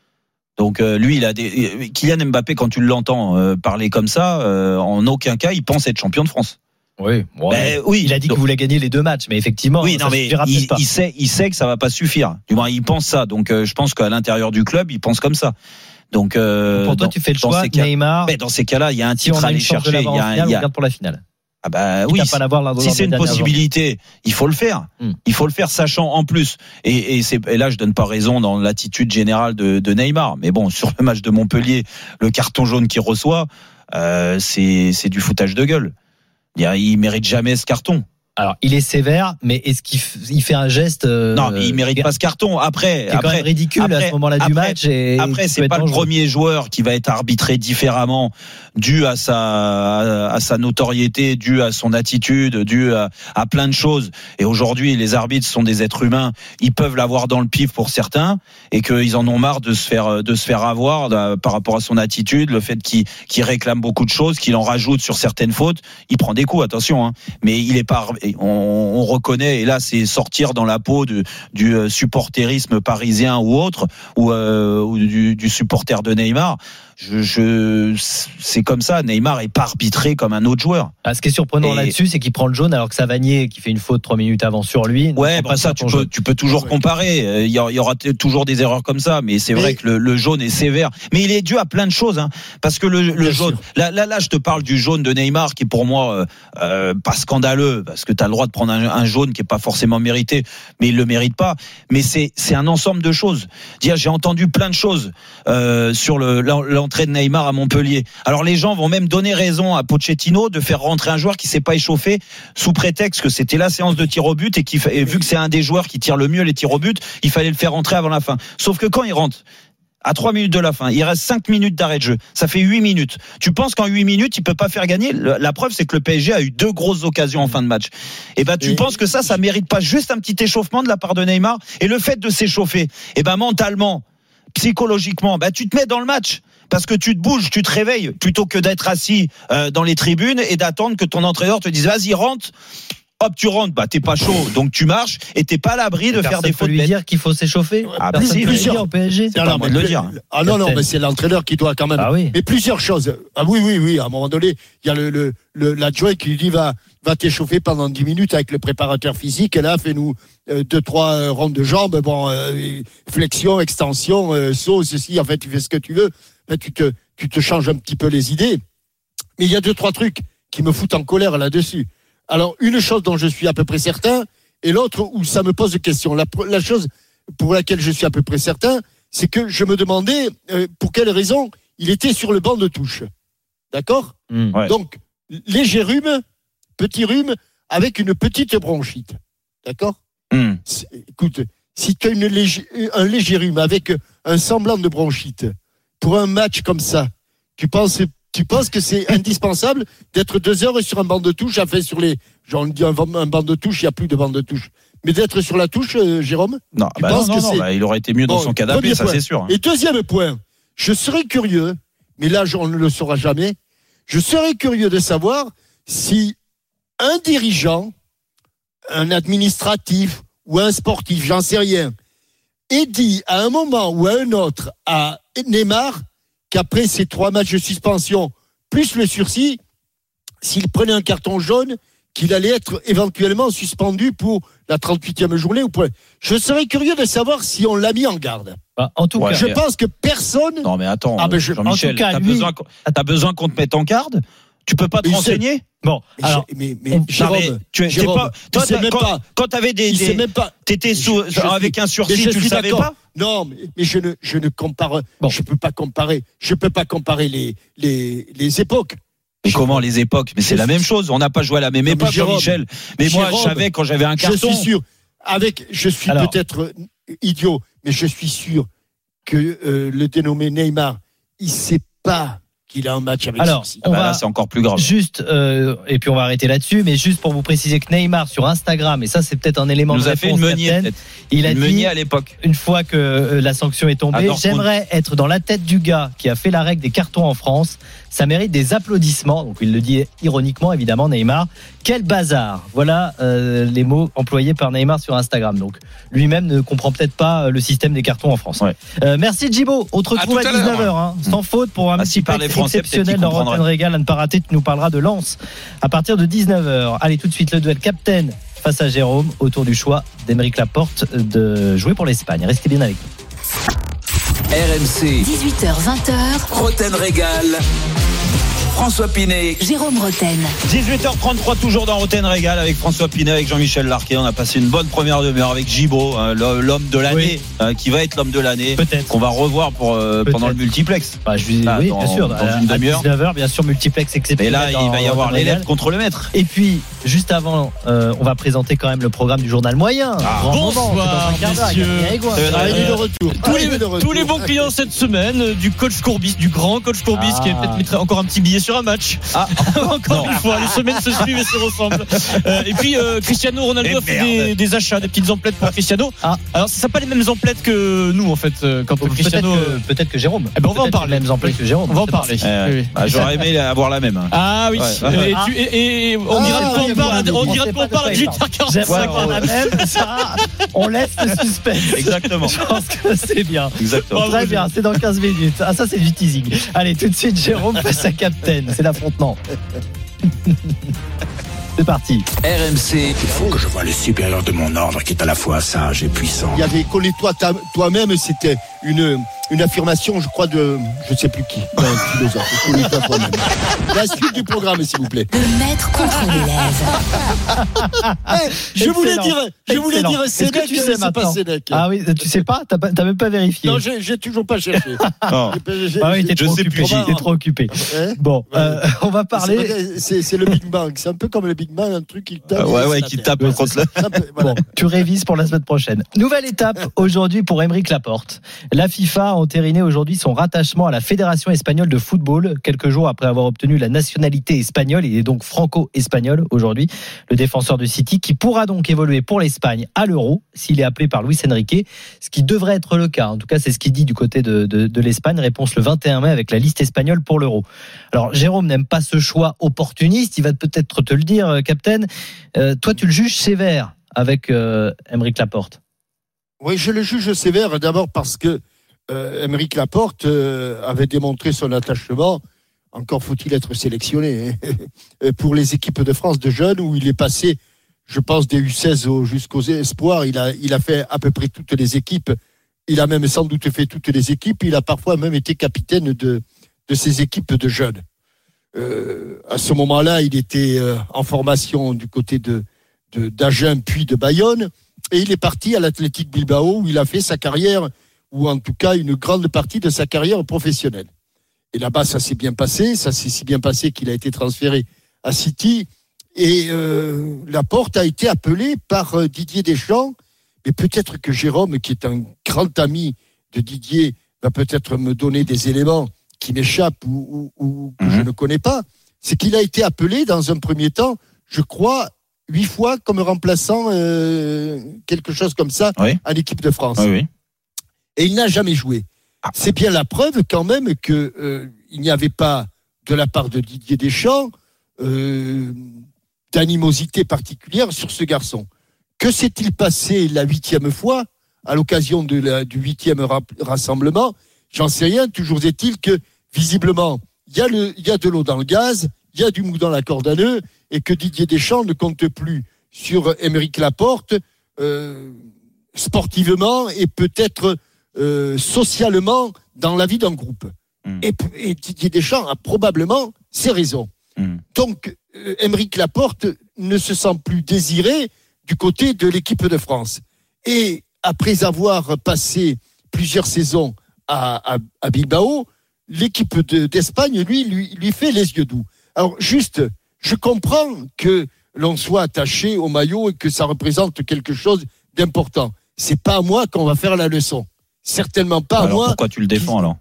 Speaker 3: Donc euh, lui, il a des... Kylian Mbappé, quand tu l'entends euh, parler comme ça, euh, en aucun cas, il pense être champion de France.
Speaker 4: Oui, ouais.
Speaker 3: Ben, oui,
Speaker 4: Il a dit
Speaker 3: donc-
Speaker 4: qu'il voulait gagner les deux matchs, mais effectivement,
Speaker 3: Oui,
Speaker 4: ça
Speaker 3: non, mais
Speaker 4: suffira peut-être
Speaker 3: il,
Speaker 4: pas.
Speaker 3: il sait, il sait que ça va pas suffire. Du moins, il pense ça. Donc, euh, je pense qu'à l'intérieur du club, il pense comme ça. Donc, euh,
Speaker 4: Pour toi,
Speaker 3: dans-
Speaker 4: tu fais le
Speaker 3: dans
Speaker 4: choix,
Speaker 3: ces cas-
Speaker 4: Neymar.
Speaker 3: mais dans ces cas-là, il y a un
Speaker 4: Si on
Speaker 3: titre
Speaker 4: a
Speaker 3: à
Speaker 4: une
Speaker 3: aller
Speaker 4: chance de
Speaker 3: chercher. Il
Speaker 4: l'avoir
Speaker 3: y
Speaker 4: en
Speaker 3: a, un-
Speaker 4: finale,
Speaker 3: il y
Speaker 4: on
Speaker 3: a-
Speaker 4: garde pour la finale.
Speaker 3: ah bah
Speaker 4: Quitte
Speaker 3: oui.
Speaker 4: à pas l'avoir lors de
Speaker 3: Si
Speaker 4: la
Speaker 3: c'est une
Speaker 4: dernière
Speaker 3: possibilité, il faut le faire.
Speaker 4: Hmm.
Speaker 3: Il faut le faire, sachant en plus. Et, et, c'est, et là, je donne pas raison dans l'attitude générale de, de Neymar. Mais bon, sur le match de Montpellier, le carton jaune qu'il reçoit, euh, c'est, c'est du foutage de gueule. Il, y a- il mérite jamais ce carton.
Speaker 4: Alors, il est sévère, mais est-ce qu'il f- il fait un geste euh,
Speaker 3: Non, mais il mérite
Speaker 4: qui est-
Speaker 3: pas ce carton. Après,
Speaker 4: qui est quand
Speaker 3: après,
Speaker 4: même ridicule à
Speaker 3: après-
Speaker 4: ce moment-là du
Speaker 3: après-
Speaker 4: match. Et
Speaker 3: Après,
Speaker 4: qui
Speaker 3: c'est
Speaker 4: peut
Speaker 3: pas
Speaker 4: être
Speaker 3: le
Speaker 4: dangereux.
Speaker 3: premier joueur qui va être arbitré différemment, dû à sa à sa notoriété, dû à son attitude, dû à, à plein de choses. Et aujourd'hui, les arbitres sont des êtres humains. Ils peuvent l'avoir dans le pif pour certains, et qu'ils en ont marre de se faire de se faire avoir là, par rapport à son attitude, le fait qu'il qu'il réclame beaucoup de choses, qu'il en rajoute sur certaines fautes. Il prend des coups, attention, hein. Mais il est pas on, on reconnaît, et là c'est sortir dans la peau de, du supporterisme parisien ou autre, ou, euh, ou du, du supporter de Neymar. Je, je, c'est comme ça. Neymar est pas arbitré comme un autre joueur.
Speaker 4: Ah, ce qui est surprenant
Speaker 3: et...
Speaker 4: là-dessus, c'est qu'il prend le jaune alors que Savanier, qui fait une faute trois minutes avant sur lui.
Speaker 3: Ouais, bah ça, tu peux, tu peux toujours comparer. Il y, a, il y aura t- toujours des erreurs comme ça, mais c'est mais... vrai que le, le jaune est sévère. Mais il est dû à plein de choses, hein, parce que le, le jaune. Là, là, là, je te parle du jaune de Neymar, qui est pour moi euh, euh, pas scandaleux, parce que tu as le droit de prendre un, un jaune qui est pas forcément mérité, mais il le mérite pas. Mais c'est, c'est un ensemble de choses. Dire, j'ai entendu plein de choses euh, sur le, l'entrée de Neymar à Montpellier. Alors les gens vont même donner raison à Pochettino de faire rentrer un joueur qui s'est pas échauffé sous prétexte que c'était la séance de tir au but et, qui, et vu que c'est un des joueurs qui tire le mieux les tirs au but, il fallait le faire rentrer avant la fin. Sauf que quand il rentre à trois minutes de la fin, il reste cinq minutes d'arrêt de jeu. Ça fait huit minutes. Tu penses qu'en huit minutes, il peut pas faire gagner? La preuve, c'est que le P S G a eu deux grosses occasions en fin de match. Et ben, tu et... penses que ça, ça mérite pas juste un petit échauffement de la part de Neymar? Et le fait de s'échauffer, et ben, mentalement, psychologiquement, ben, tu te mets dans le match. Parce que tu te bouges, tu te réveilles, plutôt que d'être assis euh, dans les tribunes et d'attendre que ton entraîneur te dise vas-y rentre. Hop, tu rentres, bah t'es pas chaud, donc tu marches et t'es pas à l'abri de faire des fautes.
Speaker 4: Personne peut lui dire qu'il faut s'échauffer.
Speaker 3: Ah, bah si,
Speaker 4: plusieurs au P S G.
Speaker 3: C'est pas à moi de le dire.
Speaker 5: Ah non non, mais c'est l'entraîneur qui doit quand même.
Speaker 4: Ah oui.
Speaker 5: Mais plusieurs choses. Ah oui oui oui. À un moment donné, il y a le, le, le l'adjoint qui lui dit va va t'échauffer pendant dix minutes avec le préparateur physique. Et là, fais-nous euh, deux trois euh, rondes de jambes, bon, euh, flexion, extension, euh, saut, ceci. En fait, tu fais ce que tu veux. Là, tu te tu te changes un petit peu les idées. Mais il y a deux trois trucs qui me foutent en colère là-dessus. Alors, une chose dont je suis à peu près certain, et l'autre où ça me pose question. La, la chose pour laquelle je suis à peu près certain, c'est que je me demandais euh, pour quelle raison il était sur le banc de touche. D'accord ?
Speaker 3: Mmh, ouais.
Speaker 5: Donc, léger rhume, petit rhume, avec une petite bronchite. D'accord ?
Speaker 3: mmh.
Speaker 5: Écoute, si tu as une léger, un léger rhume avec un semblant de bronchite, pour un match comme ça, tu penses... Tu penses que c'est indispensable d'être deux heures sur un banc de touche, enfin sur les, j'en dis un, un banc de touche, il n'y a plus de banc de touche, mais d'être sur la touche, euh, Jérôme?
Speaker 3: Non, bah non, non, non bah, il aurait été mieux dans bon, son canapé, ça
Speaker 5: point.
Speaker 3: C'est sûr. Hein.
Speaker 5: Et deuxième point, je serais curieux, mais là on ne le saura jamais, je serais curieux de savoir si un dirigeant, un administratif ou un sportif, j'en sais rien, est dit à un moment ou à un autre à Neymar qu'après ces trois matchs de suspension, plus le sursis, s'il prenait un carton jaune, qu'il allait être éventuellement suspendu pour la trente-huitième journée ou point. Je serais curieux de savoir si on l'a mis en garde.
Speaker 4: Bah, en tout
Speaker 3: ouais,
Speaker 4: cas,
Speaker 5: je pense que personne...
Speaker 3: Non mais attends,
Speaker 5: ah ben je...
Speaker 3: Jean-Michel, t'as,
Speaker 4: lui...
Speaker 3: besoin, t'as besoin qu'on te mette en garde? Tu peux pas te mais renseigner c'est...
Speaker 4: Bon,
Speaker 5: mais
Speaker 4: alors,
Speaker 5: mais, mais, mais Jérôme,
Speaker 3: mais tu es
Speaker 5: Jérôme,
Speaker 3: pas, toi,
Speaker 5: tu sais même
Speaker 3: quand,
Speaker 5: pas.
Speaker 3: Quand t'avais des, des
Speaker 5: même pas.
Speaker 3: T'étais sous, je, je avec suis, un sursis, tu le savais
Speaker 5: d'accord.
Speaker 3: pas?
Speaker 5: Non, mais, mais je ne, je ne compare, bon. je peux pas comparer, je peux pas comparer les, les, les époques.
Speaker 3: Mais comment les époques? Mais c'est la même chose. On n'a pas joué à la même non, époque, Jean-Michel. Mais
Speaker 5: Jérôme,
Speaker 3: moi, je savais quand j'avais un carton.
Speaker 5: Je suis sûr. Avec, je suis alors, peut-être idiot, mais je suis sûr que euh, le dénommé Neymar, il sait pas qu'il a un match avec
Speaker 4: alors,
Speaker 5: City.
Speaker 4: on
Speaker 3: bah
Speaker 4: va
Speaker 3: là, c'est encore plus grave.
Speaker 4: Juste, euh, et puis on va arrêter là-dessus, mais juste pour vous préciser que Neymar sur Instagram, et ça c'est peut-être un élément
Speaker 3: il nous
Speaker 4: de
Speaker 3: a fait une meunier,
Speaker 4: il a
Speaker 3: une
Speaker 4: dit
Speaker 3: meunier à l'époque.
Speaker 4: Une fois que euh, la sanction est tombée, j'aimerais être dans la tête du gars qui a fait la règle des cartons en France. Ça mérite des applaudissements. Donc il le dit ironiquement, évidemment, Neymar. Quel bazar. Voilà euh, les mots employés par Neymar sur Instagram. Donc lui-même ne comprend peut-être pas le système des cartons en France. Ouais. Euh, merci Djibo. On te retrouve à, à dix-neuf heures, hein, sans faute pour un ah, petit si Français, exceptionnel dans Rotten Régal à ne pas rater. Tu nous parleras de Lens à partir de dix-neuf heures. Allez, tout de suite le duel Captain face à Jérôme autour du choix d'Aymeric Laporte de jouer pour l'Espagne. Restez bien avec nous.
Speaker 2: R M C
Speaker 1: dix-huit heures vingt
Speaker 2: Rotten Régal. François Pinet,
Speaker 1: Jérôme Rotten.
Speaker 3: dix-huit heures trente-trois, toujours dans Rotten Régal avec François Pinet, avec Jean-Michel Larquet. On a passé une bonne première demi-heure avec Gibo, hein, l'homme de l'année, oui. hein, qui va être l'homme de l'année.
Speaker 4: Peut-être.
Speaker 3: Qu'on va revoir pour, euh, pendant le multiplex.
Speaker 4: Bah, je dis, ah, oui, dans, bien sûr. Dans à, une demi-heure. À dix-neuf heures, bien sûr, multiplex exceptionnel.
Speaker 3: Et là, il va y avoir les lettres contre le maître.
Speaker 4: Et puis, juste avant, euh, on va présenter quand même le programme du journal moyen.
Speaker 12: Ah, bonsoir, messieurs. Tous les, tous les bons clients cette semaine, du coach Courbis, du grand coach Courbis, ah. qui peut-être mettrait encore un petit billet sur un match. Ah. Encore non. Une fois, les semaines se suivent et se ressemblent. Euh, et puis euh, Cristiano Ronaldo a fait des, des achats, des petites emplettes pour Cristiano. Ah. Alors, ce ne sont pas les mêmes emplettes que nous en fait. Quand oh, Cristiano,
Speaker 4: peut-être que, peut-être que Jérôme.
Speaker 12: Eh ben, on va en parler.
Speaker 4: Les mêmes emplettes que Jérôme.
Speaker 12: On va en parler.
Speaker 3: Euh, oui. bah, j'aurais aimé avoir la même.
Speaker 12: Ah oui. Ouais. Et, tu, et, et on ira ah, de on parle, on dirait qu'on parle à dix-huit heures quarante-cinq.
Speaker 4: On a même ça. On laisse le suspense.
Speaker 3: Exactement.
Speaker 4: Je pense que c'est bien.
Speaker 3: Exactement.
Speaker 4: Très bien, c'est dans quinze minutes. Ah, ça, c'est du teasing. Allez, tout de suite, Jérôme face à Captain. C'est l'affrontement. C'est parti.
Speaker 2: R M C.
Speaker 13: Il faut que je voie le supérieur de mon ordre qui est à la fois sage et puissant.
Speaker 5: Il y avait connais-toi toi-même, c'était une, une affirmation, je crois, de je ne sais plus qui, d'un philosophe. Connais-toi toi-même. La suite du programme, s'il vous plaît.
Speaker 1: Le maître contre l'élève.
Speaker 5: Hey, je voulais dire, je voulais dire Sénèque,
Speaker 4: est-ce que tu sais
Speaker 5: c'est pas Sénèque.
Speaker 4: Ah oui, tu sais pas, t'as, pas, t'as même pas vérifié.
Speaker 5: Non, j'ai, j'ai toujours pas cherché.
Speaker 4: Non.
Speaker 5: J'ai, j'ai,
Speaker 4: ah oui, t'es
Speaker 5: je
Speaker 4: trop
Speaker 5: sais
Speaker 4: occupé.
Speaker 5: plus.
Speaker 4: T'es trop occupé.
Speaker 5: Hein
Speaker 4: bon, euh, on va parler.
Speaker 5: C'est, c'est, c'est le Big Bang. C'est un peu comme le Big Bang, un truc qui tape.
Speaker 3: Ah ouais, ouais, qui tape
Speaker 4: ouais,
Speaker 3: contre la...
Speaker 4: Voilà. Bon, tu révises pour la semaine prochaine. Nouvelle étape aujourd'hui pour Aymeric Laporte. La FIFA a entériné aujourd'hui son rattachement à la Fédération espagnole de football, quelques jours après avoir obtenu la nationalité espagnole. Il est donc franco-espagnol aujourd'hui, le défenseur de City, qui pourra donc évoluer pour l'Espagne à l'Euro, s'il est appelé par Luis Enrique, ce qui devrait être le cas. En tout cas, c'est ce qu'il dit du côté de, de, de l'Espagne. Réponse le vingt et un mai avec la liste espagnole pour l'Euro. Alors, Jérôme n'aime pas ce choix opportuniste. Il va peut-être te le dire, Captain. Euh, toi, tu le juges sévère avec euh, Aymeric Laporte.
Speaker 5: Oui, je le juge sévère d'abord parce que euh, Aymeric Laporte euh, avait démontré son attachement. Encore faut-il être sélectionné hein, pour les équipes de France de jeunes où il est passé, je pense, des U seize jusqu'aux espoirs. Il a, il a fait à peu près toutes les équipes. Il a même sans doute fait toutes les équipes. Il a parfois même été capitaine de, de ces équipes de jeunes. Euh, à ce moment-là, il était euh, en formation du côté de, de d'Agen puis de Bayonne et il est parti à l'Athletic Bilbao où il a fait sa carrière, ou en tout cas une grande partie de sa carrière professionnelle. Et là-bas, ça s'est bien passé, ça s'est si bien passé qu'il a été transféré à City et euh, Laporte a été appelé par euh, Didier Deschamps, mais peut-être que Jérôme, qui est un grand ami de Didier, va peut-être me donner des éléments qui m'échappent ou, ou, ou que mmh. je ne connais pas. C'est qu'il a été appelé dans un premier temps, je crois, huit fois comme remplaçant euh, quelque chose comme ça oui. en équipe de France.
Speaker 3: Oui, oui.
Speaker 5: Et il n'a jamais joué. Ah. C'est bien la preuve quand même que euh, il n'y avait pas de la part de Didier Deschamps euh, d'animosité particulière sur ce garçon. Que s'est-il passé la huitième fois à l'occasion de la, du huitième ra- rassemblement? J'en sais rien. Toujours est-il que visiblement il y a le, il y a de l'eau dans le gaz, il y a du mou dans la corde à nœud, et que Didier Deschamps ne compte plus sur Aymeric Laporte euh, sportivement et peut-être euh, socialement dans la vie d'un groupe. Mmh. Et, et Didier Deschamps a probablement ses raisons. Mmh. Donc, euh, Aymeric Laporte ne se sent plus désiré du côté de l'équipe de France. Et après avoir passé plusieurs saisons à, à, à Bilbao, l'équipe de, d'Espagne, lui, lui, lui fait les yeux doux. Alors, juste, je comprends que l'on soit attaché au maillot et que ça représente quelque chose d'important. C'est pas à moi qu'on va faire la leçon. Certainement pas
Speaker 3: alors
Speaker 5: à moi.
Speaker 3: Pourquoi tu le défends alors?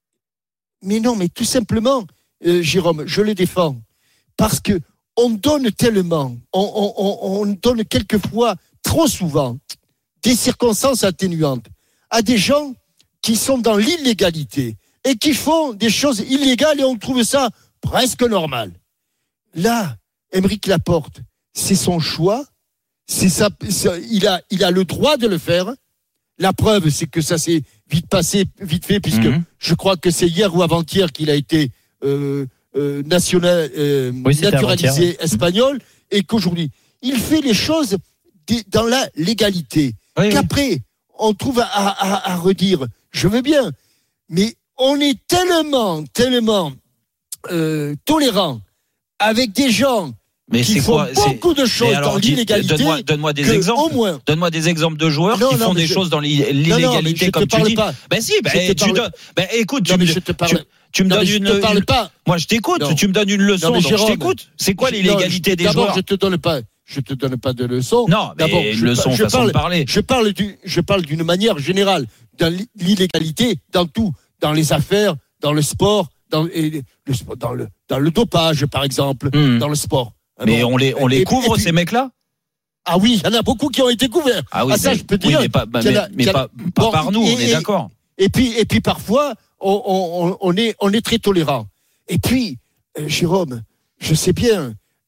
Speaker 5: Mais non, mais tout simplement, euh, Jérôme, je le défends. Parce que on donne tellement, on, on, on, on donne quelquefois, trop souvent, des circonstances atténuantes à des gens qui sont dans l'illégalité et qui font des choses illégales et on trouve ça presque normal. Là, Aymeric Laporte, c'est son choix, c'est ça, il a, il a le droit de le faire. La preuve, c'est que ça s'est vite passé, vite fait, puisque mmh. je crois que c'est hier ou avant-hier qu'il a été euh, euh, national, euh, oui, naturalisé espagnol, mmh. et qu'aujourd'hui, il fait les choses dans la légalité. Oui, Qu'après, oui. on trouve à, à, à redire, je veux bien, mais on est tellement, tellement euh, tolérant avec des gens
Speaker 3: mais
Speaker 5: qui
Speaker 3: c'est
Speaker 5: font
Speaker 3: quoi,
Speaker 5: beaucoup
Speaker 3: c'est...
Speaker 5: de choses alors, dans l'illégalité.
Speaker 3: Donne-moi, donne-moi des exemples.
Speaker 5: Au moins.
Speaker 3: Donne-moi des exemples de joueurs
Speaker 5: non,
Speaker 3: qui
Speaker 5: non,
Speaker 3: font des
Speaker 5: je...
Speaker 3: choses dans l'illégalité, non, comme tu dis.
Speaker 5: Pas.
Speaker 3: Ben si, ben, tu
Speaker 5: parle...
Speaker 3: donnes. Ben écoute,
Speaker 5: non,
Speaker 3: tu,
Speaker 5: je te parle...
Speaker 3: tu, tu me
Speaker 5: non,
Speaker 3: donnes
Speaker 5: je
Speaker 3: une.
Speaker 5: Te parle
Speaker 3: une...
Speaker 5: pas.
Speaker 3: Moi, je t'écoute.
Speaker 5: Non.
Speaker 3: Tu me donnes une leçon,
Speaker 5: non,
Speaker 3: donc
Speaker 5: Jérôme,
Speaker 3: je t'écoute. C'est quoi l'illégalité
Speaker 5: non,
Speaker 3: des
Speaker 5: d'abord,
Speaker 3: joueurs?
Speaker 5: Je te donne pas. Je te donne pas de leçon.
Speaker 3: Non, mais d'abord, une leçon,
Speaker 5: je
Speaker 3: façon
Speaker 5: parle,
Speaker 3: de parler.
Speaker 5: Je parle du, je parle d'une manière générale dans l'illégalité dans tout, dans les affaires, dans le sport, dans et le dans le dans le dopage par exemple, mmh. dans le sport.
Speaker 3: Mais bon, on les on les et, couvre et puis, ces mecs-là?
Speaker 5: Ah oui, il y en a beaucoup qui ont été couverts.
Speaker 3: Ah oui,
Speaker 5: ah, ça
Speaker 3: mais,
Speaker 5: je peux dire.
Speaker 3: Oui, mais pas, bah, mais, a, mais pas, pas bon, par nous, et, on est d'accord.
Speaker 5: Et, et puis et puis parfois on, on, on est on est très tolérant. Et puis euh, Jérôme, je sais bien,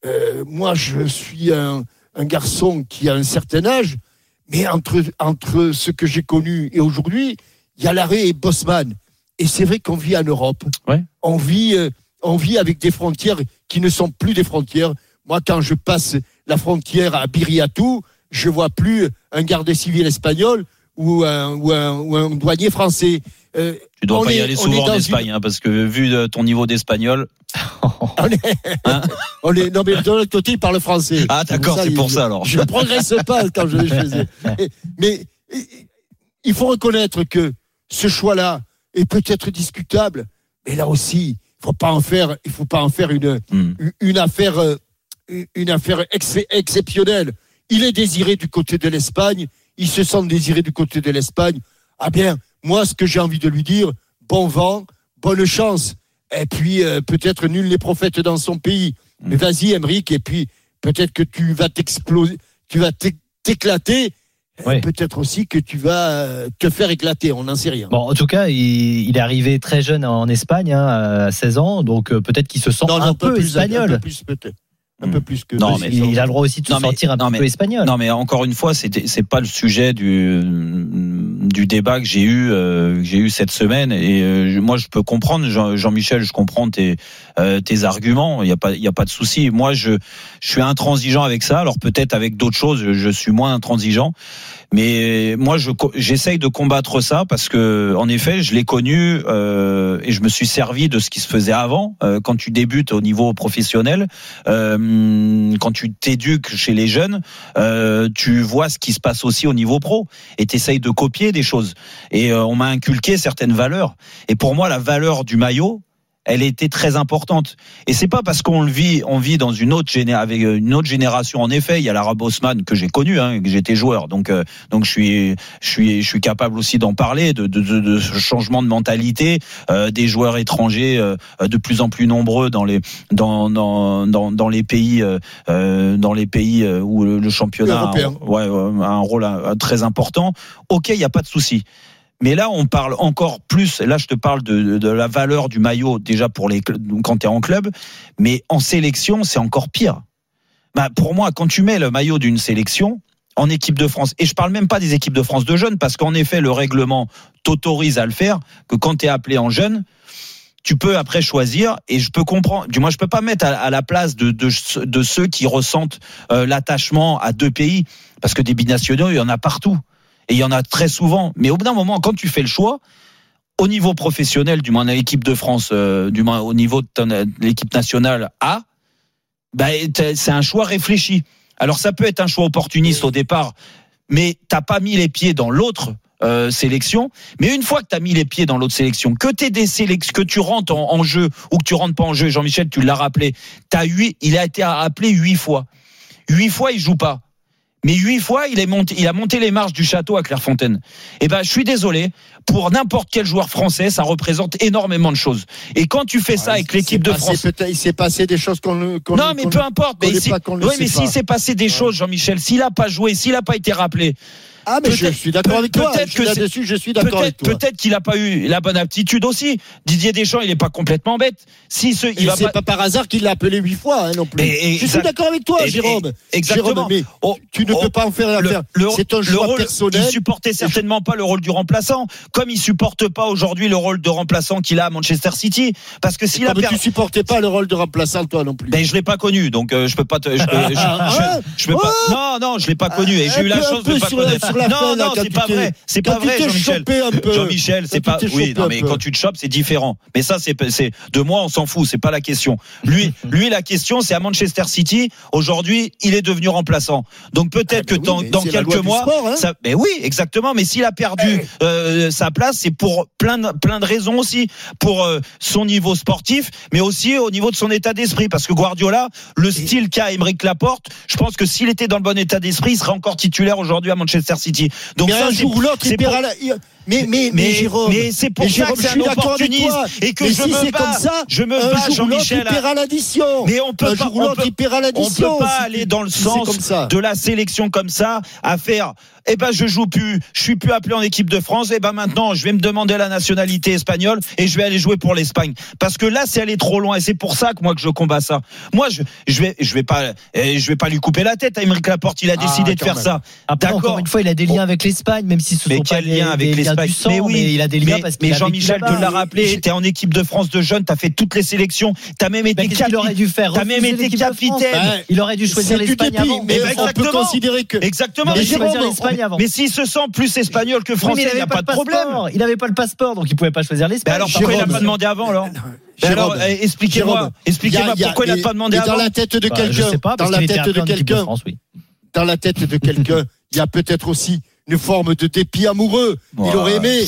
Speaker 5: euh, moi, je suis un, un garçon qui a un certain âge, mais entre, entre ce que j'ai connu et aujourd'hui, il y a l'arrêt et Bosman. Et c'est vrai qu'on vit en Europe.
Speaker 4: Ouais.
Speaker 5: On vit, euh, on vit avec des frontières qui ne sont plus des frontières. Moi, quand je passe la frontière à Biriatou, je vois plus un garde civil espagnol ou un, ou un, ou un douanier français.
Speaker 3: Euh, tu dois pas est, y aller souvent en Espagne, une... hein, parce que vu ton niveau d'espagnol.
Speaker 5: on est, hein on est, non, mais de l'autre côté, il parle français.
Speaker 3: Ah, d'accord, c'est pour ça,
Speaker 5: il,
Speaker 3: alors.
Speaker 5: Je ne progresse pas quand je vais chez eux. Mais il faut reconnaître que ce choix-là est peut-être discutable, mais là aussi, il faut pas en faire, il faut pas en faire une, mm. une affaire, une affaire ex- exceptionnelle. Il est désiré du côté de l'Espagne. Il se sent désiré du côté de l'Espagne. Ah bien, moi, ce que j'ai envie de lui dire, bon vent, bonne chance. Et puis, euh, peut-être nul n'est prophète dans son pays. Mm. Mais vas-y, Emeric, et puis peut-être que tu vas t'exploser, tu vas t'éclater. Ouais. Peut-être aussi que tu vas te faire éclater, on n'en sait rien.
Speaker 4: Bon, en tout cas, il, il est arrivé très jeune en Espagne, hein, à seize ans, donc euh, peut-être qu'il se sent non, un, non, peu, peu plus, espagnol.
Speaker 5: Un peu plus peut-être. Un peu plus que
Speaker 4: non, mais il a le droit aussi de se non, sentir mais, un
Speaker 3: mais,
Speaker 4: peu espagnol.
Speaker 3: Non, mais encore une fois, c'est c'est pas le sujet du du débat que j'ai eu euh, que j'ai eu cette semaine. Et euh, moi, je peux comprendre, Jean, Jean-Michel, je comprends tes euh, tes arguments. Il y a pas il y a pas de souci. Moi, je je suis intransigeant avec ça. Alors peut-être avec d'autres choses, je, je suis moins intransigeant. Mais moi, je j'essaye de combattre ça parce que, en effet, je l'ai connu euh, et je me suis servi de ce qui se faisait avant. Euh, quand tu débutes au niveau professionnel, euh, quand tu t'éduques chez les jeunes, euh, tu vois ce qui se passe aussi au niveau pro et t'essayes de copier des choses. Et euh, on m'a inculqué certaines valeurs. Et pour moi, la valeur du maillot, elle était très importante. Et c'est pas parce qu'on le vit, on vit dans une autre géné- avec une autre génération. En effet, il y a Lara Bosman que j'ai connu, hein, que j'étais joueur. Donc, euh, donc je suis, je suis, je suis capable aussi d'en parler de, de, de, de ce changement de mentalité euh, des joueurs étrangers euh, de plus en plus nombreux dans les, dans, dans, dans, dans les pays, euh, dans les pays où le, le championnat a un, ouais, a un rôle un, très important. Ok, il y a pas de souci. Mais là, on parle encore plus. Là, je te parle de, de la valeur du maillot déjà pour les quand t'es en club, mais en sélection, c'est encore pire. Bah, pour moi, quand tu mets le maillot d'une sélection en équipe de France, et je parle même pas des équipes de France de jeunes, parce qu'en effet, le règlement t'autorise à le faire, que quand t'es appelé en jeune, tu peux après choisir, et je peux comprendre. Du moins, je peux pas mettre à, à la place de, de, de ceux qui ressentent euh, l'attachement à deux pays, parce que des binationaux, il y en a partout. Et il y en a très souvent. Mais au bout d'un moment, quand tu fais le choix, au niveau professionnel, du moins à l'équipe de France, euh, du moins au niveau de, ton, de l'équipe nationale A, bah, c'est un choix réfléchi. Alors ça peut être un choix opportuniste au départ, mais t'as pas mis les pieds dans l'autre euh, sélection. Mais une fois que t'as mis les pieds dans l'autre sélection, que t'es des sélections, que tu rentres en, en jeu ou que tu rentres pas en jeu, Jean-Michel, tu l'as rappelé, t'as huit, il a été appelé huit fois. Huit fois, il joue pas. Mais huit fois, il est monté, il a monté les marches du château à Clairefontaine. Eh ben, je suis désolé. Pour n'importe quel joueur français, ça représente énormément de choses. Et quand tu fais ça ah, avec l'équipe de France,
Speaker 5: il s'est passé des choses qu'on, qu'on
Speaker 3: non, mais
Speaker 5: qu'on,
Speaker 3: peu importe. Mais, si, ouais, mais s'il s'est passé des ouais. choses, Jean-Michel, s'il a pas joué, s'il a pas été rappelé.
Speaker 5: Ah, mais je suis d'accord avec toi. Peut-être que là-dessus, je suis d'accord
Speaker 3: peut-être,
Speaker 5: avec toi.
Speaker 3: Peut-être qu'il n'a pas eu la bonne aptitude aussi. Didier Deschamps, il n'est pas complètement bête. Si ce,
Speaker 5: il va c'est pas... pas par hasard qu'il l'a appelé huit fois, hein, non plus. Et, et, je suis d'accord avec toi, et, Jérôme.
Speaker 3: Et, exactement.
Speaker 5: Jérôme, mais oh, tu ne oh, peux pas en faire l'affaire. C'est un choix
Speaker 3: rôle,
Speaker 5: personnel.
Speaker 3: Il supportait certainement pas le rôle du remplaçant, comme il supporte pas aujourd'hui le rôle de remplaçant qu'il a à Manchester City. Parce que s'il a
Speaker 5: perdu, tu supportais pas le rôle de remplaçant, toi non plus.
Speaker 3: Ben je l'ai pas connu, donc euh, je peux pas. Te, je, peux, je, je, je peux pas. Non, non, je l'ai pas connu et j'ai eu la chance de pas connaître. Non, non. C'est pas vrai, c'est pas vrai, Jean-Michel. Jean-Michel, c'est pas. Oui, non, mais quand tu te chopes, c'est différent. Mais ça, c'est, c'est de moi, on s'en fout. C'est pas la question. Lui, lui, la question, c'est à Manchester City. Aujourd'hui, il est devenu remplaçant. Donc peut-être ah, que oui, dans, dans quelques mois, sport, hein. ça. Mais oui, exactement. Mais s'il a perdu euh, sa place, c'est pour plein de, plein de raisons aussi, pour euh, son niveau sportif, mais aussi au niveau de son état d'esprit. Parce que Guardiola, le style qu'a Aymeric Laporte, je pense que s'il était dans le bon état d'esprit, il serait encore titulaire aujourd'hui à Manchester City. Donc
Speaker 5: mais
Speaker 3: ça,
Speaker 5: un jour ou l'autre, il paiera la... Mais, mais, mais, mais, Jérôme,
Speaker 3: mais c'est pour
Speaker 5: mais
Speaker 3: ça
Speaker 5: Jérôme,
Speaker 3: que c'est un opportuniste et que
Speaker 5: mais
Speaker 3: je
Speaker 5: si
Speaker 3: me
Speaker 5: c'est
Speaker 3: bats.
Speaker 5: Comme ça,
Speaker 3: je me
Speaker 5: un
Speaker 3: bats,
Speaker 5: jour
Speaker 3: Jean-Michel.
Speaker 5: Il paiera l'addition.
Speaker 3: Mais on peut
Speaker 5: un
Speaker 3: pas,
Speaker 5: jour
Speaker 3: on
Speaker 5: l'autre,
Speaker 3: peut,
Speaker 5: il paiera l'addition.
Speaker 3: on peut pas
Speaker 5: si,
Speaker 3: aller dans le
Speaker 5: si
Speaker 3: sens de la sélection comme ça, à faire. Eh ben, je joue plus, je suis plus appelé en équipe de France. Eh ben, maintenant, je vais me demander la nationalité espagnole et je vais aller jouer pour l'Espagne. Parce que là, c'est aller trop loin et c'est pour ça que moi que je combats ça. Moi, je, je vais, je vais pas, je vais pas lui couper la tête à Aymeric Laporte. Il a décidé ah, de faire même. ça.
Speaker 4: Après, D'accord. Encore une fois, il a des liens avec l'Espagne, même si ce
Speaker 3: mais
Speaker 4: sont pas
Speaker 3: lien avec
Speaker 4: des liens
Speaker 3: l'Espagne.
Speaker 4: du sang,
Speaker 3: mais oui,
Speaker 4: mais il a des liens
Speaker 3: mais,
Speaker 4: parce qu'il
Speaker 3: mais
Speaker 4: a
Speaker 3: Jean-Michel te l'a rappelé. T'es en équipe de France de jeunes, t'as fait toutes les sélections, t'as même été
Speaker 4: capitaine. Il aurait dû faire.
Speaker 3: T'as même été capitaine.
Speaker 4: Il aurait dû choisir l'Espagne avant.
Speaker 5: Mais on peut considérer que
Speaker 3: exactement. Mais s'il se sent plus espagnol que français, il n'y a pas de problème.
Speaker 4: Il n'avait pas le passeport, donc il ne pouvait pas choisir l'Espagne.
Speaker 3: Alors pourquoi il n'a pas demandé avant alors Alors expliquez-moi, expliquez-moi pourquoi il n'a pas demandé avant.
Speaker 5: Dans la tête de quelqu'un, dans la tête de quelqu'un, dans la tête de quelqu'un, il y a peut-être aussi une forme de dépit amoureux. Il aurait aimé.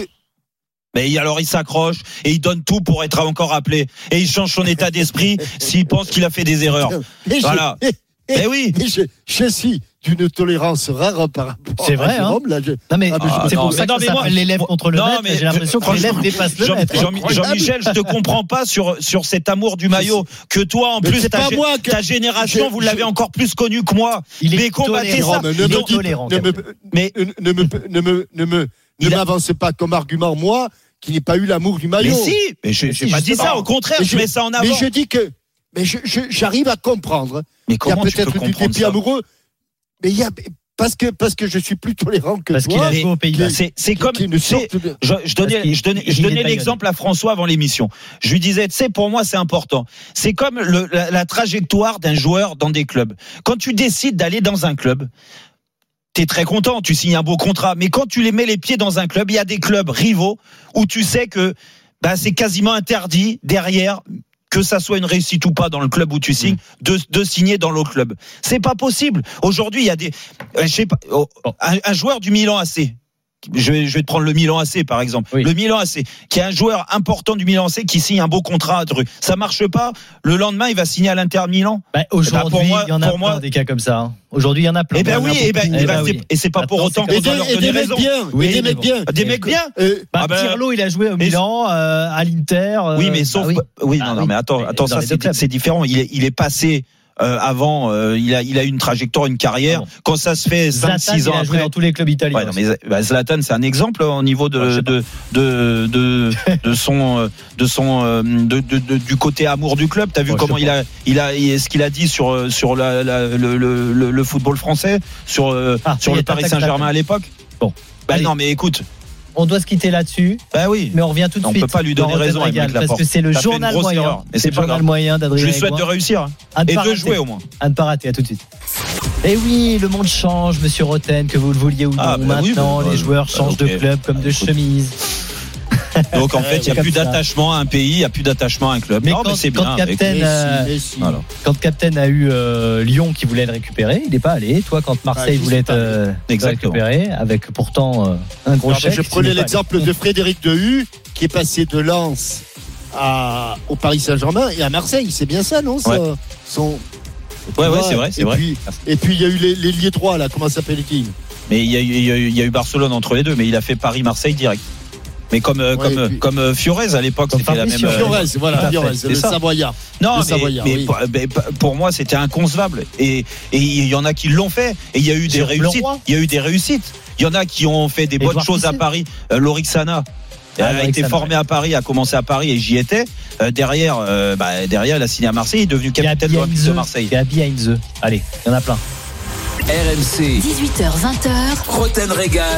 Speaker 3: Mais alors il s'accroche et il donne tout pour être encore appelé et il change son état d'esprit s'il pense qu'il a fait des erreurs. Voilà. Eh oui.
Speaker 5: Je, je suis d'une tolérance rare par rapport
Speaker 4: c'est vrai,
Speaker 5: à Jérôme.
Speaker 4: Hein.
Speaker 5: Là, je...
Speaker 4: Non mais
Speaker 3: ah,
Speaker 4: c'est
Speaker 3: non,
Speaker 4: pour ça que ça s'appelle l'élève contre le maître. J'ai l'impression que l'élève dépasse le
Speaker 3: Jean,
Speaker 4: maître.
Speaker 3: Jean, Jean-Michel, je te comprends pas sur sur cet amour du maillot que toi en mais plus ta, moi que... ta génération je, vous l'avez je... encore plus connu que moi.
Speaker 4: Il
Speaker 3: mais combattez ça.
Speaker 5: Ne me dis, tolérant, ne me, mais ne me ne me ne me ne m'avance pas comme argument moi qui n'ai pas eu l'amour du maillot.
Speaker 3: Mais si, mais je n'ai pas dit ça. Au contraire, je mets ça en avant.
Speaker 5: Mais je dis que mais je j'arrive à comprendre.
Speaker 3: Mais comment
Speaker 5: il y a peut-être du dépit amoureux. Mais il y a parce que parce que je suis plus tolérant que
Speaker 4: parce
Speaker 5: toi.
Speaker 4: Qu'il a joué au Pays-Bas.
Speaker 3: C'est c'est comme c'est, je, je donnais je donnais je donnais l'exemple à François avant l'émission. Je lui disais tu sais pour moi c'est important. C'est comme le, la, la trajectoire d'un joueur dans des clubs. Quand tu décides d'aller dans un club, t'es très content, tu signes un beau contrat. Mais quand tu les mets les pieds dans un club, il y a des clubs rivaux où tu sais que bah, c'est quasiment interdit derrière. Que ça soit une réussite ou pas dans le club où tu signes, de, de signer dans l'autre club. C'est pas possible. Aujourd'hui, il y a des, je sais pas, un, un joueur du Milan A C. Je vais, je vais te prendre le Milan A C par exemple. Oui. Le Milan A C, qui est un joueur important du Milan A C qui signe un beau contrat à Dru. Ça marche pas. Le lendemain, il va signer à l'Inter Milan.
Speaker 4: Bah, aujourd'hui, bah, moi, il y en a plein moi, des cas comme ça. Hein. Aujourd'hui, il y en a plein.
Speaker 3: Eh ben oui, et ben, et, ben, oui. et c'est pas Attends, pour autant qu'on doit leur donner raison.
Speaker 5: Oui, des mecs bien.
Speaker 3: Des mecs bien.
Speaker 4: Bah, Pirlo, il a joué au Milan, à l'Inter.
Speaker 3: Oui, mais sauf, oui, non, non, mais attends, attends, ça c'est différent. Il est, il est passé. Euh, avant, euh, il a il a une trajectoire, une carrière. Ah bon. Quand ça se fait cinq six ans
Speaker 4: il a joué
Speaker 3: après,
Speaker 4: dans tous les clubs italiens.
Speaker 3: Ouais, non, mais bah, Zlatan, c'est un exemple au niveau de ouais, de, de de de son de son de, de, de du côté amour du club. T'as vu ouais, comment il a il a ce qu'il a dit sur sur la, la, le, le, le le football français, sur ah, sur le Paris Saint-Germain à l'époque. Bon, bah Allez. non, mais écoute.
Speaker 4: On doit se quitter là-dessus.
Speaker 3: Bah oui.
Speaker 4: Mais on revient tout de
Speaker 3: on
Speaker 4: suite.
Speaker 3: On peut pas lui donner raison
Speaker 4: Régal, parce que c'est le
Speaker 3: T'as
Speaker 4: journal moyen.
Speaker 3: Et c'est
Speaker 4: le journal moyen d'Adrien.
Speaker 3: Je lui souhaite de réussir et de jouer au moins.
Speaker 4: À ne pas rater. À tout de suite. Et oui, le monde change, Monsieur Roten, que vous le vouliez ou non. Ah, bah Maintenant, oui, bah, les joueurs bah, changent okay. de club comme bah, de écoute. chemise.
Speaker 3: Donc en fait, il n'y a plus ça. d'attachement à un pays, il n'y a plus d'attachement à un club.
Speaker 4: Mais
Speaker 3: non,
Speaker 4: quand,
Speaker 3: mais c'est
Speaker 4: quand
Speaker 3: bien.
Speaker 4: Captain, euh, Messi, Messi. Quand Captain a eu euh, Lyon qui voulait le récupérer, il n'est pas allé. Toi, quand Marseille ah, voulait te euh, récupérer, avec pourtant euh, un gros non, chèque.
Speaker 5: Je prenais l'exemple de Frédéric Dehu qui est passé de Lens à, au Paris Saint-Germain et à Marseille. C'est bien ça, non
Speaker 3: ouais.
Speaker 5: ça, son,
Speaker 3: Ouais, ouais, c'est vrai, c'est
Speaker 5: et
Speaker 3: vrai.
Speaker 5: Puis, et puis il y a eu les, les liés droits là. Comment s'appelle-t-il?
Speaker 3: Mais il y, y, y a eu Barcelone entre les deux, mais il a fait Paris-Marseille direct. Mais comme ouais, comme puis, comme Fiorez à l'époque, c'était la même.
Speaker 5: Fiorez, voilà, Fiorez, le Savoyard.
Speaker 3: Non,
Speaker 5: le
Speaker 3: mais,
Speaker 5: Savoyard,
Speaker 3: mais
Speaker 5: oui.
Speaker 3: pour, mais pour moi, c'était inconcevable. Et et il y en a qui l'ont fait. Et il y a eu des Sur réussites. Il y a eu des réussites. Il y en a qui ont fait des bonnes choses à Paris. Euh, Lorixana. Ah, a été formé à Paris, a commencé à Paris et j'y étais. Euh, derrière, euh, bah, derrière, il a signé à Marseille, il est devenu capitaine de l'Olympique de Marseille.
Speaker 4: Gabi Heinze. Allez, il y en a plein.
Speaker 2: R M C.
Speaker 1: dix-huit heures vingt.
Speaker 2: Roten Régal.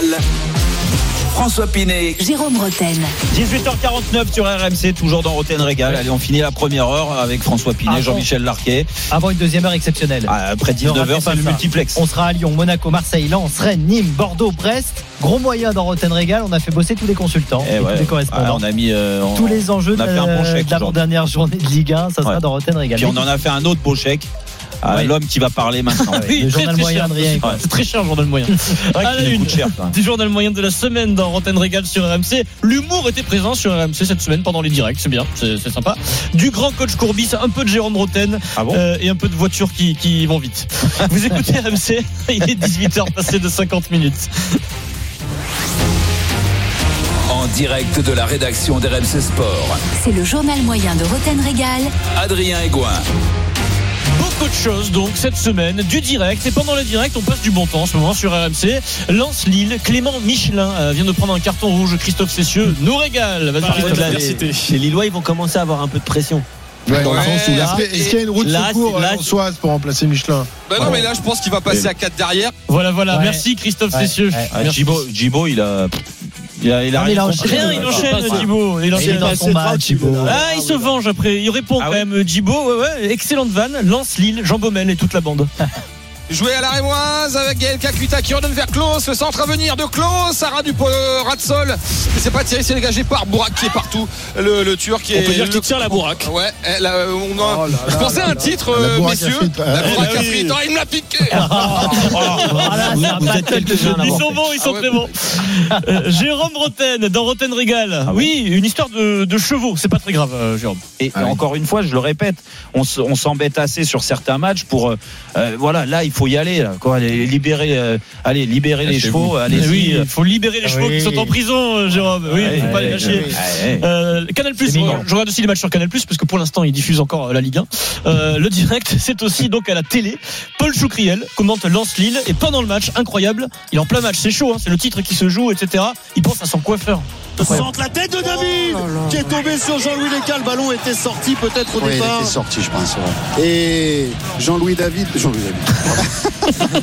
Speaker 2: François Pinet,
Speaker 1: Jérôme Roten.
Speaker 3: dix-huit heures quarante-neuf sur R M C, toujours dans Roten Régal. Allez, on finit la première heure avec François Pinet, avant, Jean-Michel Larquet.
Speaker 4: Avant une deuxième heure exceptionnelle.
Speaker 3: Ah, après dix-neuf heures, c'est le multiplex.
Speaker 4: On sera à Lyon, Monaco, Marseille, Lens, Rennes, Nîmes, Bordeaux, Brest. Gros moyen dans Roten Régal. On a fait bosser tous les consultants et, et ouais. tous les correspondants.
Speaker 3: Ah, on a mis euh, on,
Speaker 4: tous les enjeux
Speaker 3: on a
Speaker 4: de,
Speaker 3: fait un bon chèque
Speaker 4: de l'avant-dernière journée de Ligue un. Ça sera ouais. dans Roten Régal.
Speaker 3: Puis on en a fait un autre beau chèque. Ah, oui. L'homme qui va parler maintenant.
Speaker 12: Oui,
Speaker 4: le journal moyen, Adrien.
Speaker 12: Ouais. C'est très cher, le journal moyen. À la une cher, du journal moyen de la semaine dans Roten Régal sur R M C. L'humour était présent sur R M C cette semaine pendant les directs. C'est bien, c'est, c'est sympa. Du grand coach Courbis, un peu de Jérôme Roten
Speaker 3: ah bon
Speaker 12: euh, et un peu de voitures qui, qui vont vite. Vous écoutez R M C, il est dix-huit heures passées de cinquante minutes.
Speaker 2: en direct de la rédaction d'R M C Sport.
Speaker 1: C'est le journal moyen de Roten Régal.
Speaker 2: Adrien Aigouin.
Speaker 12: Beaucoup de choses donc cette semaine, du direct, et pendant le direct on passe du bon temps en ce moment sur R M C. Lens Lille, Clément Michelin euh, vient de prendre un carton rouge. Christophe Cessieux nous régale. Vas-y, Christophe,
Speaker 14: là, les, les Lillois ils vont commencer à avoir un peu de pression.
Speaker 15: Ouais,
Speaker 14: dans
Speaker 15: ouais,
Speaker 14: le sens où là,
Speaker 15: est-ce qu'il y a une route de secours à Lensoise pour remplacer Michelin?
Speaker 10: Bah non, mais là je pense qu'il va passer à quatre derrière.
Speaker 12: Voilà, voilà.
Speaker 4: Ouais.
Speaker 12: Merci Christophe
Speaker 4: Ouais.
Speaker 12: Cessieux.
Speaker 4: Ouais.
Speaker 3: Ah, Djibo, Djibo, il a. Il a, il a
Speaker 4: Non, mais il
Speaker 3: rien
Speaker 4: a
Speaker 3: compris.
Speaker 12: Rien, il enchaîne Djibo. Il
Speaker 4: il est
Speaker 12: enchaîne.
Speaker 4: dans son match, Thibaut.
Speaker 12: Ah, il se venge après. Il répond
Speaker 3: Ah
Speaker 12: quand
Speaker 3: ouais.
Speaker 12: même. Djibo, ouais, ouais. Excellente vanne. Lance Lille, Jean Baumel et toute la bande.
Speaker 10: Joué à la Rémoise avec Gaël Kakuta qui redonne vers Klaus. Le centre à venir de Klaus. Sarah du euh, Ratsol. Et c'est pas tiré, c'est dégagé par Bourak qui est partout. Le, le Turc qui
Speaker 12: On
Speaker 10: est.
Speaker 12: peut dire
Speaker 10: le...
Speaker 12: qu'il tire la Bourak.
Speaker 10: Ouais, eh, là, on a...
Speaker 15: Oh là
Speaker 10: je
Speaker 15: là
Speaker 10: pensais
Speaker 15: là
Speaker 10: à un
Speaker 15: là.
Speaker 10: titre,
Speaker 15: La
Speaker 10: euh,
Speaker 15: Bourak
Speaker 10: messieurs.
Speaker 15: a fait-
Speaker 10: La Bourak
Speaker 15: Ah
Speaker 10: a
Speaker 15: oui.
Speaker 10: fait. Oh, il me l'a piqué.
Speaker 14: Vous êtes quelques-uns à
Speaker 12: Ils
Speaker 14: l'avoir
Speaker 12: sont
Speaker 14: fait.
Speaker 12: bons, ils sont
Speaker 10: Ah ouais.
Speaker 12: très bons. Euh, Jérôme Roten dans Roten Régal. Oui, une histoire de, de chevaux. C'est pas très grave, euh, Jérôme.
Speaker 3: Et
Speaker 15: Ah oui.
Speaker 3: encore une fois, je le répète, on, s- on s'embête assez sur certains matchs pour. euh, euh, voilà, là, il faut y aller. Là, quoi, aller libérer, euh, allez, libérer les chevaux. Allez-y.
Speaker 12: Oui, il faut libérer les chevaux
Speaker 4: Oui.
Speaker 12: qui sont en prison, euh, Jérôme. Oui, il faut pas les lâcher.
Speaker 3: Ouais.
Speaker 12: Euh, Canal Plus,
Speaker 4: C'est mignon.
Speaker 12: je regarde aussi les matchs sur Canal Plus parce que pour l'instant ils diffusent encore euh, la Ligue un. Euh, le direct, c'est aussi donc à la télé. Paul Choucriel commente Lens Lille et pendant le match, incroyable, il est en plein match, c'est chaud, hein, c'est le titre qui se joue, et cetera. Il pense à son coiffeur.
Speaker 16: Centre la tête de David qui est tombé sur Jean-Louis Léca. Le ballon était sorti peut-être au
Speaker 17: Oui, il
Speaker 16: départ.
Speaker 17: était sorti, je pense. Ouais. Et Jean-Louis David, Jean-Louis David.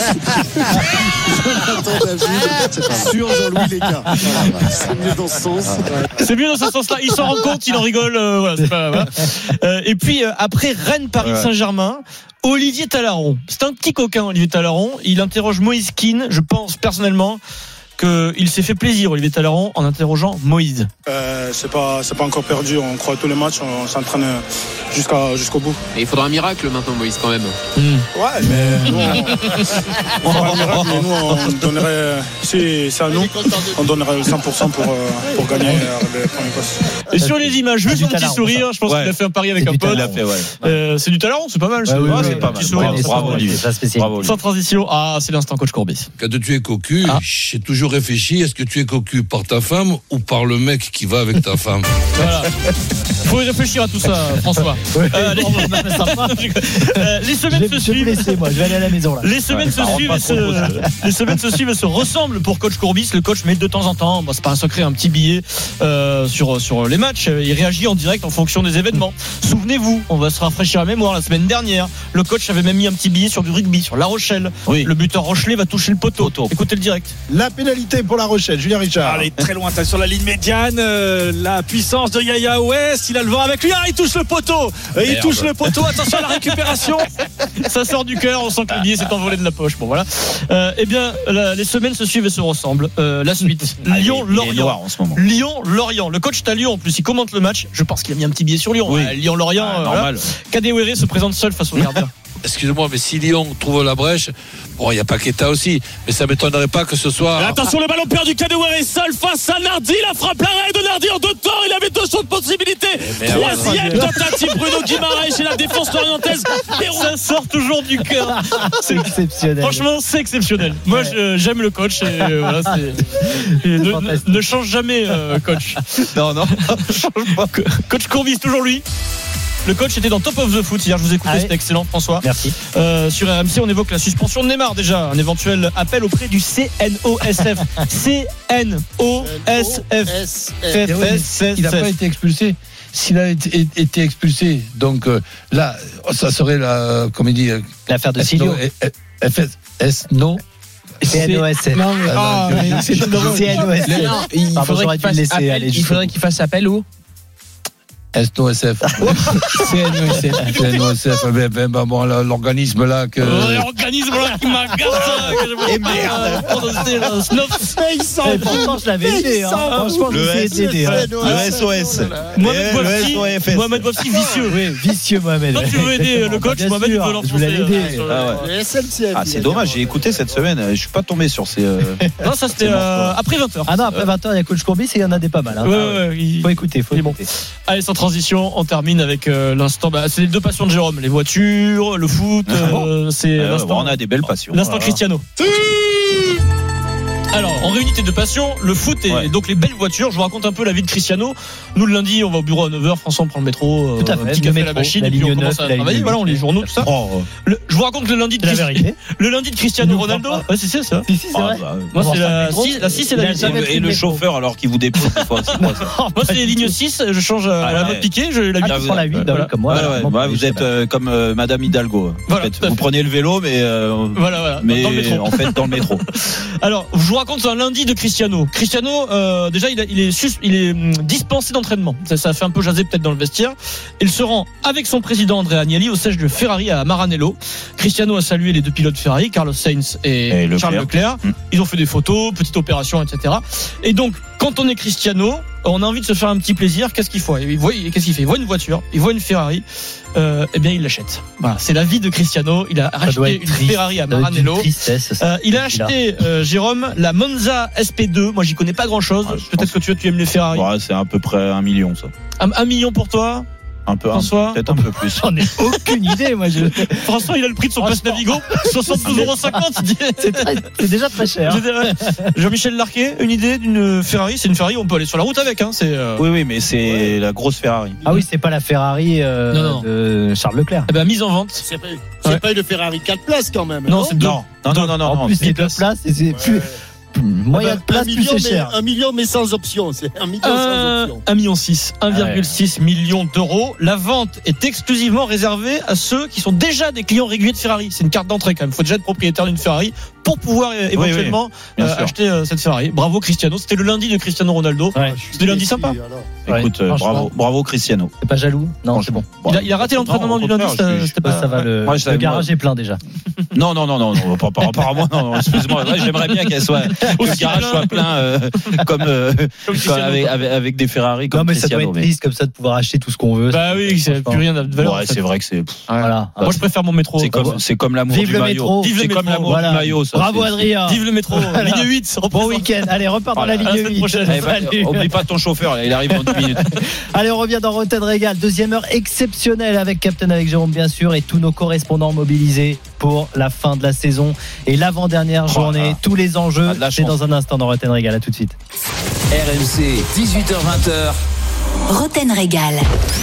Speaker 17: Jonathan David
Speaker 16: C'est pas sur Jean-Louis Léca. Voilà, c'est mieux dans ce sens.
Speaker 12: C'est mieux dans ce sens-là. Il s'en rend compte, il en rigole. Euh, voilà, c'est pas, voilà. Euh, et puis euh, après Rennes, Paris
Speaker 3: Ouais.
Speaker 12: Saint-Germain. Olivier Talaron, c'est un petit coquin, Olivier Talaron. Il interroge Moïse Keane. Je pense personnellement qu'il s'est fait plaisir, Olivier Talaron, en interrogeant Moïse.
Speaker 18: Euh, c'est pas, c'est pas encore perdu. On croit tous les matchs. On s'entraîne jusqu'à, jusqu'au bout.
Speaker 19: Et il faudra un miracle maintenant, Moïse, quand même.
Speaker 18: Ouais, mais nous, on, on fera un miracle, mais nous, on donnerait, si c'est à nous, on donnerait le cent pour cent pour, euh, pour gagner euh, le premier poste.
Speaker 12: Et sur les images, juste un petit sourire. Je pense
Speaker 3: Ouais.
Speaker 12: qu'il a fait un pari avec
Speaker 3: C'est
Speaker 12: un
Speaker 3: du
Speaker 12: pote.
Speaker 3: talent. Il a fait, ouais.
Speaker 12: Euh, c'est du Talaron, c'est pas mal.
Speaker 4: Ouais, oui,
Speaker 12: Ouais,
Speaker 4: oui,
Speaker 12: c'est
Speaker 4: oui,
Speaker 12: pas
Speaker 4: oui,
Speaker 12: petit
Speaker 4: oui,
Speaker 12: sourire.
Speaker 4: oui,
Speaker 3: Bravo, Olivier.
Speaker 4: sa spécialité.
Speaker 3: Bravo, Olivier.
Speaker 12: Sans transition. Ah, c'est l'instant coach Courbis.
Speaker 20: Quand tu es cocu,
Speaker 12: Ah.
Speaker 20: j'ai toujours réfléchi, est-ce que tu es cocu par ta femme ou par le mec qui va avec ta femme?
Speaker 12: Voilà. Faut y réfléchir à tout ça, François. Euh, les... Euh, les semaines
Speaker 4: Je
Speaker 12: se
Speaker 4: vais, je vais vous
Speaker 12: suivent.
Speaker 4: laisser, moi. Je vais aller à la maison là.
Speaker 12: Les semaines,
Speaker 3: Ouais,
Speaker 12: se
Speaker 3: ça rentre
Speaker 12: suivent
Speaker 3: pas
Speaker 12: et
Speaker 3: trop
Speaker 12: se...
Speaker 3: beau, ça.
Speaker 12: les semaines se suivent et se ressemblent pour coach Courbis. Le coach met de temps en temps, bon, c'est pas un secret, un petit billet euh, sur, sur les matchs. Il réagit en direct en fonction des événements. Souvenez-vous, on va se rafraîchir la mémoire. La semaine dernière, le coach avait même mis un petit billet sur du rugby, sur La Rochelle.
Speaker 3: Oui.
Speaker 12: Le buteur Rochelet va toucher le poteau. Écoutez le direct.
Speaker 15: La pénalité pour La Rochelle, Julien Richard.
Speaker 21: Allez, très loin, sur la ligne médiane. euh, la puissance de Yaya Ouest. Il a le vent avec lui. Ah, il touche le poteau. Euh, Il
Speaker 12: Merde.
Speaker 21: touche le poteau. Attention à la récupération.
Speaker 12: Ça sort du cœur, on sent que le billet s'est envolé de la poche. Bon voilà. Euh, eh bien, la- les semaines se suivent et se ressemblent. Euh, la suite.
Speaker 3: Ah, il est- il est
Speaker 12: Lyon-Lorient.
Speaker 3: noir en ce moment.
Speaker 12: Lyon-Lorient. Le coach est à Lyon en plus. Il commente le match. Je pense qu'il a mis un petit billet sur Lyon.
Speaker 3: Oui.
Speaker 12: Euh, Lyon-Lorient.
Speaker 3: Ah,
Speaker 12: euh,
Speaker 3: normal.
Speaker 12: voilà. Kadewere se présente seul face au gardien.
Speaker 20: Excusez-moi, mais si Lyon trouve la brèche, bon, il y a Paqueta aussi, mais ça m'étonnerait pas que ce soit.
Speaker 21: Et attention, le ballon perdu. Kadewere est seul face à Nardi. La frappe, l'arrêt de Nardi en deux temps. Il avait deux choses de possibilités.
Speaker 20: merde.
Speaker 21: Troisième tentative. Bruno Guimaraes et la défense lorientaise.
Speaker 12: Ça sort toujours du cœur.
Speaker 4: C'est exceptionnel.
Speaker 12: Franchement, c'est exceptionnel. Moi,
Speaker 4: Ouais.
Speaker 12: je- j'aime le coach. Et, euh, voilà, c'est- et ne,
Speaker 4: fantastique.
Speaker 12: ne change jamais, euh, coach.
Speaker 3: Non, non.
Speaker 12: Co- Coach Courbis, toujours lui. Le coach était dans Top of the Foot hier, je vous ai écouté,
Speaker 4: Ah oui.
Speaker 12: c'était excellent, François.
Speaker 4: Merci.
Speaker 12: Euh, sur R M C, on évoque la suspension de Neymar déjà, un éventuel appel auprès du C N O S F. C N O S F.
Speaker 20: Il n'a pas été expulsé. S'il a été, été expulsé, donc euh, là, ça serait la, comme il dit, euh,
Speaker 4: L'affaire de
Speaker 20: S-
Speaker 4: Silio.
Speaker 20: non, F S S non.
Speaker 4: C N O S F.
Speaker 20: Non, mais-
Speaker 4: Ah,
Speaker 20: non,
Speaker 4: mais
Speaker 20: je-
Speaker 4: c'est
Speaker 20: je-
Speaker 4: drôle. C N O S F.
Speaker 19: Non, il
Speaker 4: Pardon,
Speaker 19: faudrait
Speaker 4: j'aurais
Speaker 19: qu'il
Speaker 4: dû le
Speaker 19: fasse
Speaker 4: laisser
Speaker 19: appel,
Speaker 4: aller
Speaker 19: il
Speaker 4: jusqu'au
Speaker 19: faudrait
Speaker 4: bout.
Speaker 19: qu'il fasse appel où
Speaker 20: S N O S F. C N O S F. C N O S F. Ben, ben, ben, bon, là, l'organisme là que.
Speaker 12: L'organisme là qui m'agace.
Speaker 3: Et merde.
Speaker 4: Eh, pourtant, je l'avais aidé. hein. Franchement,
Speaker 3: Le
Speaker 4: j'ai essayé
Speaker 3: S-
Speaker 4: d'aider. hein.
Speaker 3: Le S O S.
Speaker 12: Mohamed
Speaker 3: Le
Speaker 12: Bouafsi,
Speaker 3: S O F S.
Speaker 12: Mohamed Bouafsi vicieux.
Speaker 4: Oui, vicieux Mohamed.
Speaker 12: Toi, tu veux aider le coach,
Speaker 4: Bien
Speaker 12: Mohamed, tu
Speaker 4: sûr,
Speaker 12: veux
Speaker 4: je
Speaker 12: l'enfoncer.
Speaker 4: voulais l'aider.
Speaker 12: euh, sur-
Speaker 3: Ah ouais.
Speaker 5: Le S N C F.
Speaker 3: Ah, c'est dommage, j'ai écouté cette semaine. Je suis pas tombé sur ces. euh,
Speaker 12: Non, ça c'était euh, après vingt heures.
Speaker 4: Ah non, après vingt heures, il y a coach Courbis et il y en a des pas mal. hein.
Speaker 12: Ouais, ouais, ouais, il-
Speaker 4: Faut écouter, faut
Speaker 12: Il est bon.
Speaker 4: écouter.
Speaker 12: Allez, sans transition, on termine avec euh, l'instant. Bah, c'est les deux passions de Jérôme, les voitures, le foot.
Speaker 3: Ah bon
Speaker 12: euh, c'est
Speaker 3: euh,
Speaker 12: l'instant.
Speaker 3: on a des belles passions.
Speaker 12: L'instant
Speaker 3: Voilà.
Speaker 12: Cristiano. Alors, en réunité de passion, le foot et ouais. donc les belles voitures. Je vous raconte un peu la vie de Cristiano. Nous, le lundi, on va au bureau à neuf heures. François, on prend le métro.
Speaker 4: Tout à fait.
Speaker 12: Un petit café à la machine.
Speaker 4: La
Speaker 12: et puis on
Speaker 4: ligne
Speaker 12: commence
Speaker 4: neuf,
Speaker 12: à travailler. Voilà, on lit les journaux, tout ça.
Speaker 4: Oh.
Speaker 12: Le, je vous raconte le lundi de Cristiano. Le lundi de Cristiano Ronaldo. Ouais, c'est ça, ça.
Speaker 4: Si, si, c'est vrai.
Speaker 3: Ah, bah,
Speaker 12: moi, c'est la six, la six et la huit.
Speaker 3: Et le chauffeur, alors qu'il vous dépose des fois.
Speaker 12: Moi, c'est les lignes six. Je change à la mode piqué. Je la
Speaker 4: huit. La huit, comme moi.
Speaker 3: Vous êtes comme Madame Hidalgo. Vous prenez le vélo, mais.
Speaker 12: Voilà, voilà.
Speaker 3: Mais en fait, dans le métro.
Speaker 12: Alors, je vous raconte un lundi de Cristiano. Cristiano, euh, déjà, il, a, il, est sus, il est dispensé d'entraînement. Ça, ça a fait un peu jaser peut-être dans le vestiaire. Il se rend avec son président Andrea Agnelli au siège de Ferrari à Maranello. Cristiano a salué les deux pilotes Ferrari, Carlos Sainz et, et Leclerc. Charles Leclerc. Mmh. Ils ont fait des photos, petite opération, et cetera. Et donc, quand on est Cristiano, on a envie de se faire un petit plaisir. Qu'est-ce qu'il faut ? Il voit, qu'est-ce qu'il fait ? Il voit une voiture, il voit une Ferrari. Euh, eh bien, il l'achète. Voilà, c'est la vie de Cristiano. Il a racheté une triste. Ferrari à Maranello.
Speaker 4: Tristesse,
Speaker 12: euh, il a acheté, euh, Jérôme, la Monza S P deux. Moi, j'y connais pas grand-chose. Ah, Peut-être que tu, tu aimes les Ferrari.
Speaker 3: Ouais, c'est à peu près un million, ça.
Speaker 12: Un, un million pour toi ?
Speaker 3: Un peu,
Speaker 12: François,
Speaker 3: un, peut-être un peu plus.
Speaker 4: J'en ai aucune idée, moi. Je...
Speaker 12: François, il a le prix de son passe Navigo, soixante-douze euros cinquante.
Speaker 4: C'est, très, c'est déjà très cher.
Speaker 12: Jean-Michel Larquet, une idée d'une Ferrari ? C'est une Ferrari, on peut aller sur la route avec. Hein, c'est, euh...
Speaker 3: Oui, oui, mais c'est ouais. la grosse Ferrari.
Speaker 4: Ah oui, c'est pas la Ferrari euh, non, non. de Charles Leclerc.
Speaker 12: Eh ben, mise en vente.
Speaker 5: C'est pas, c'est ouais. pas une Ferrari quatre places quand même.
Speaker 12: Non,
Speaker 5: non
Speaker 12: c'est deux.
Speaker 3: Non, non, non, non. non
Speaker 4: en
Speaker 3: non,
Speaker 4: plus, c'est deux places et c'est ouais. plus. Moyen de place,
Speaker 5: un million,
Speaker 4: plus c'est cher.
Speaker 5: Mais, un million, mais sans option. C'est un million
Speaker 12: un,
Speaker 5: sans option.
Speaker 12: un million six. un virgule six ouais. million d'euros. La vente est exclusivement réservée à ceux qui sont déjà des clients réguliers de Ferrari. C'est une carte d'entrée quand même. Il faut déjà être propriétaire d'une Ferrari pour pouvoir euh, éventuellement oui, oui, euh, acheter euh, cette Ferrari. Bravo Cristiano. C'était le lundi de Cristiano Ronaldo. Ouais. C'était lundi sympa.
Speaker 3: Ouais, Écoute, euh, bravo, bravo Cristiano.
Speaker 4: C'est pas jaloux ? Non, c'est bon.
Speaker 12: Il a, il a raté l'entraînement du lundi.
Speaker 4: C'était pas ça va. Le, ouais, le garage est plein déjà.
Speaker 3: Non, non, non, non, non par rapport à moi, non, non, excuse-moi. Ouais, j'aimerais bien qu'elle soit, que le garage soit plein euh, comme, euh, comme avec, avec, avec des Ferrari. Comme
Speaker 4: non, mais
Speaker 3: Cristiano,
Speaker 4: ça doit être triste comme ça de pouvoir acheter tout ce qu'on veut.
Speaker 12: Bah oui, c'est plus rien de valeur.
Speaker 3: Ouais, c'est vrai que c'est.
Speaker 4: Voilà.
Speaker 12: Moi, je préfère mon métro.
Speaker 3: C'est comme, c'est comme l'amour
Speaker 4: Vive
Speaker 3: du
Speaker 4: le
Speaker 3: maillot.
Speaker 4: Vive
Speaker 3: c'est comme l'amour du maillot.
Speaker 4: Bravo Adrien.
Speaker 12: Vive le métro. Ligne huit.
Speaker 4: Bon week-end. Allez, repars dans la ligne huit.
Speaker 3: Oublie pas ton chauffeur. Il arrive dans deux minutes.
Speaker 4: Allez, on revient dans Rotten Régal. Deuxième heure exceptionnelle avec Captain, avec Jérôme bien sûr, et tous nos correspondants mobilisés pour la fin de la saison et l'avant-dernière journée. Oh, tous les enjeux, c'est dans un instant dans Rotten Régal. À tout de suite.
Speaker 2: R M C, dix-huit heures vingt.
Speaker 1: Rotten Régal.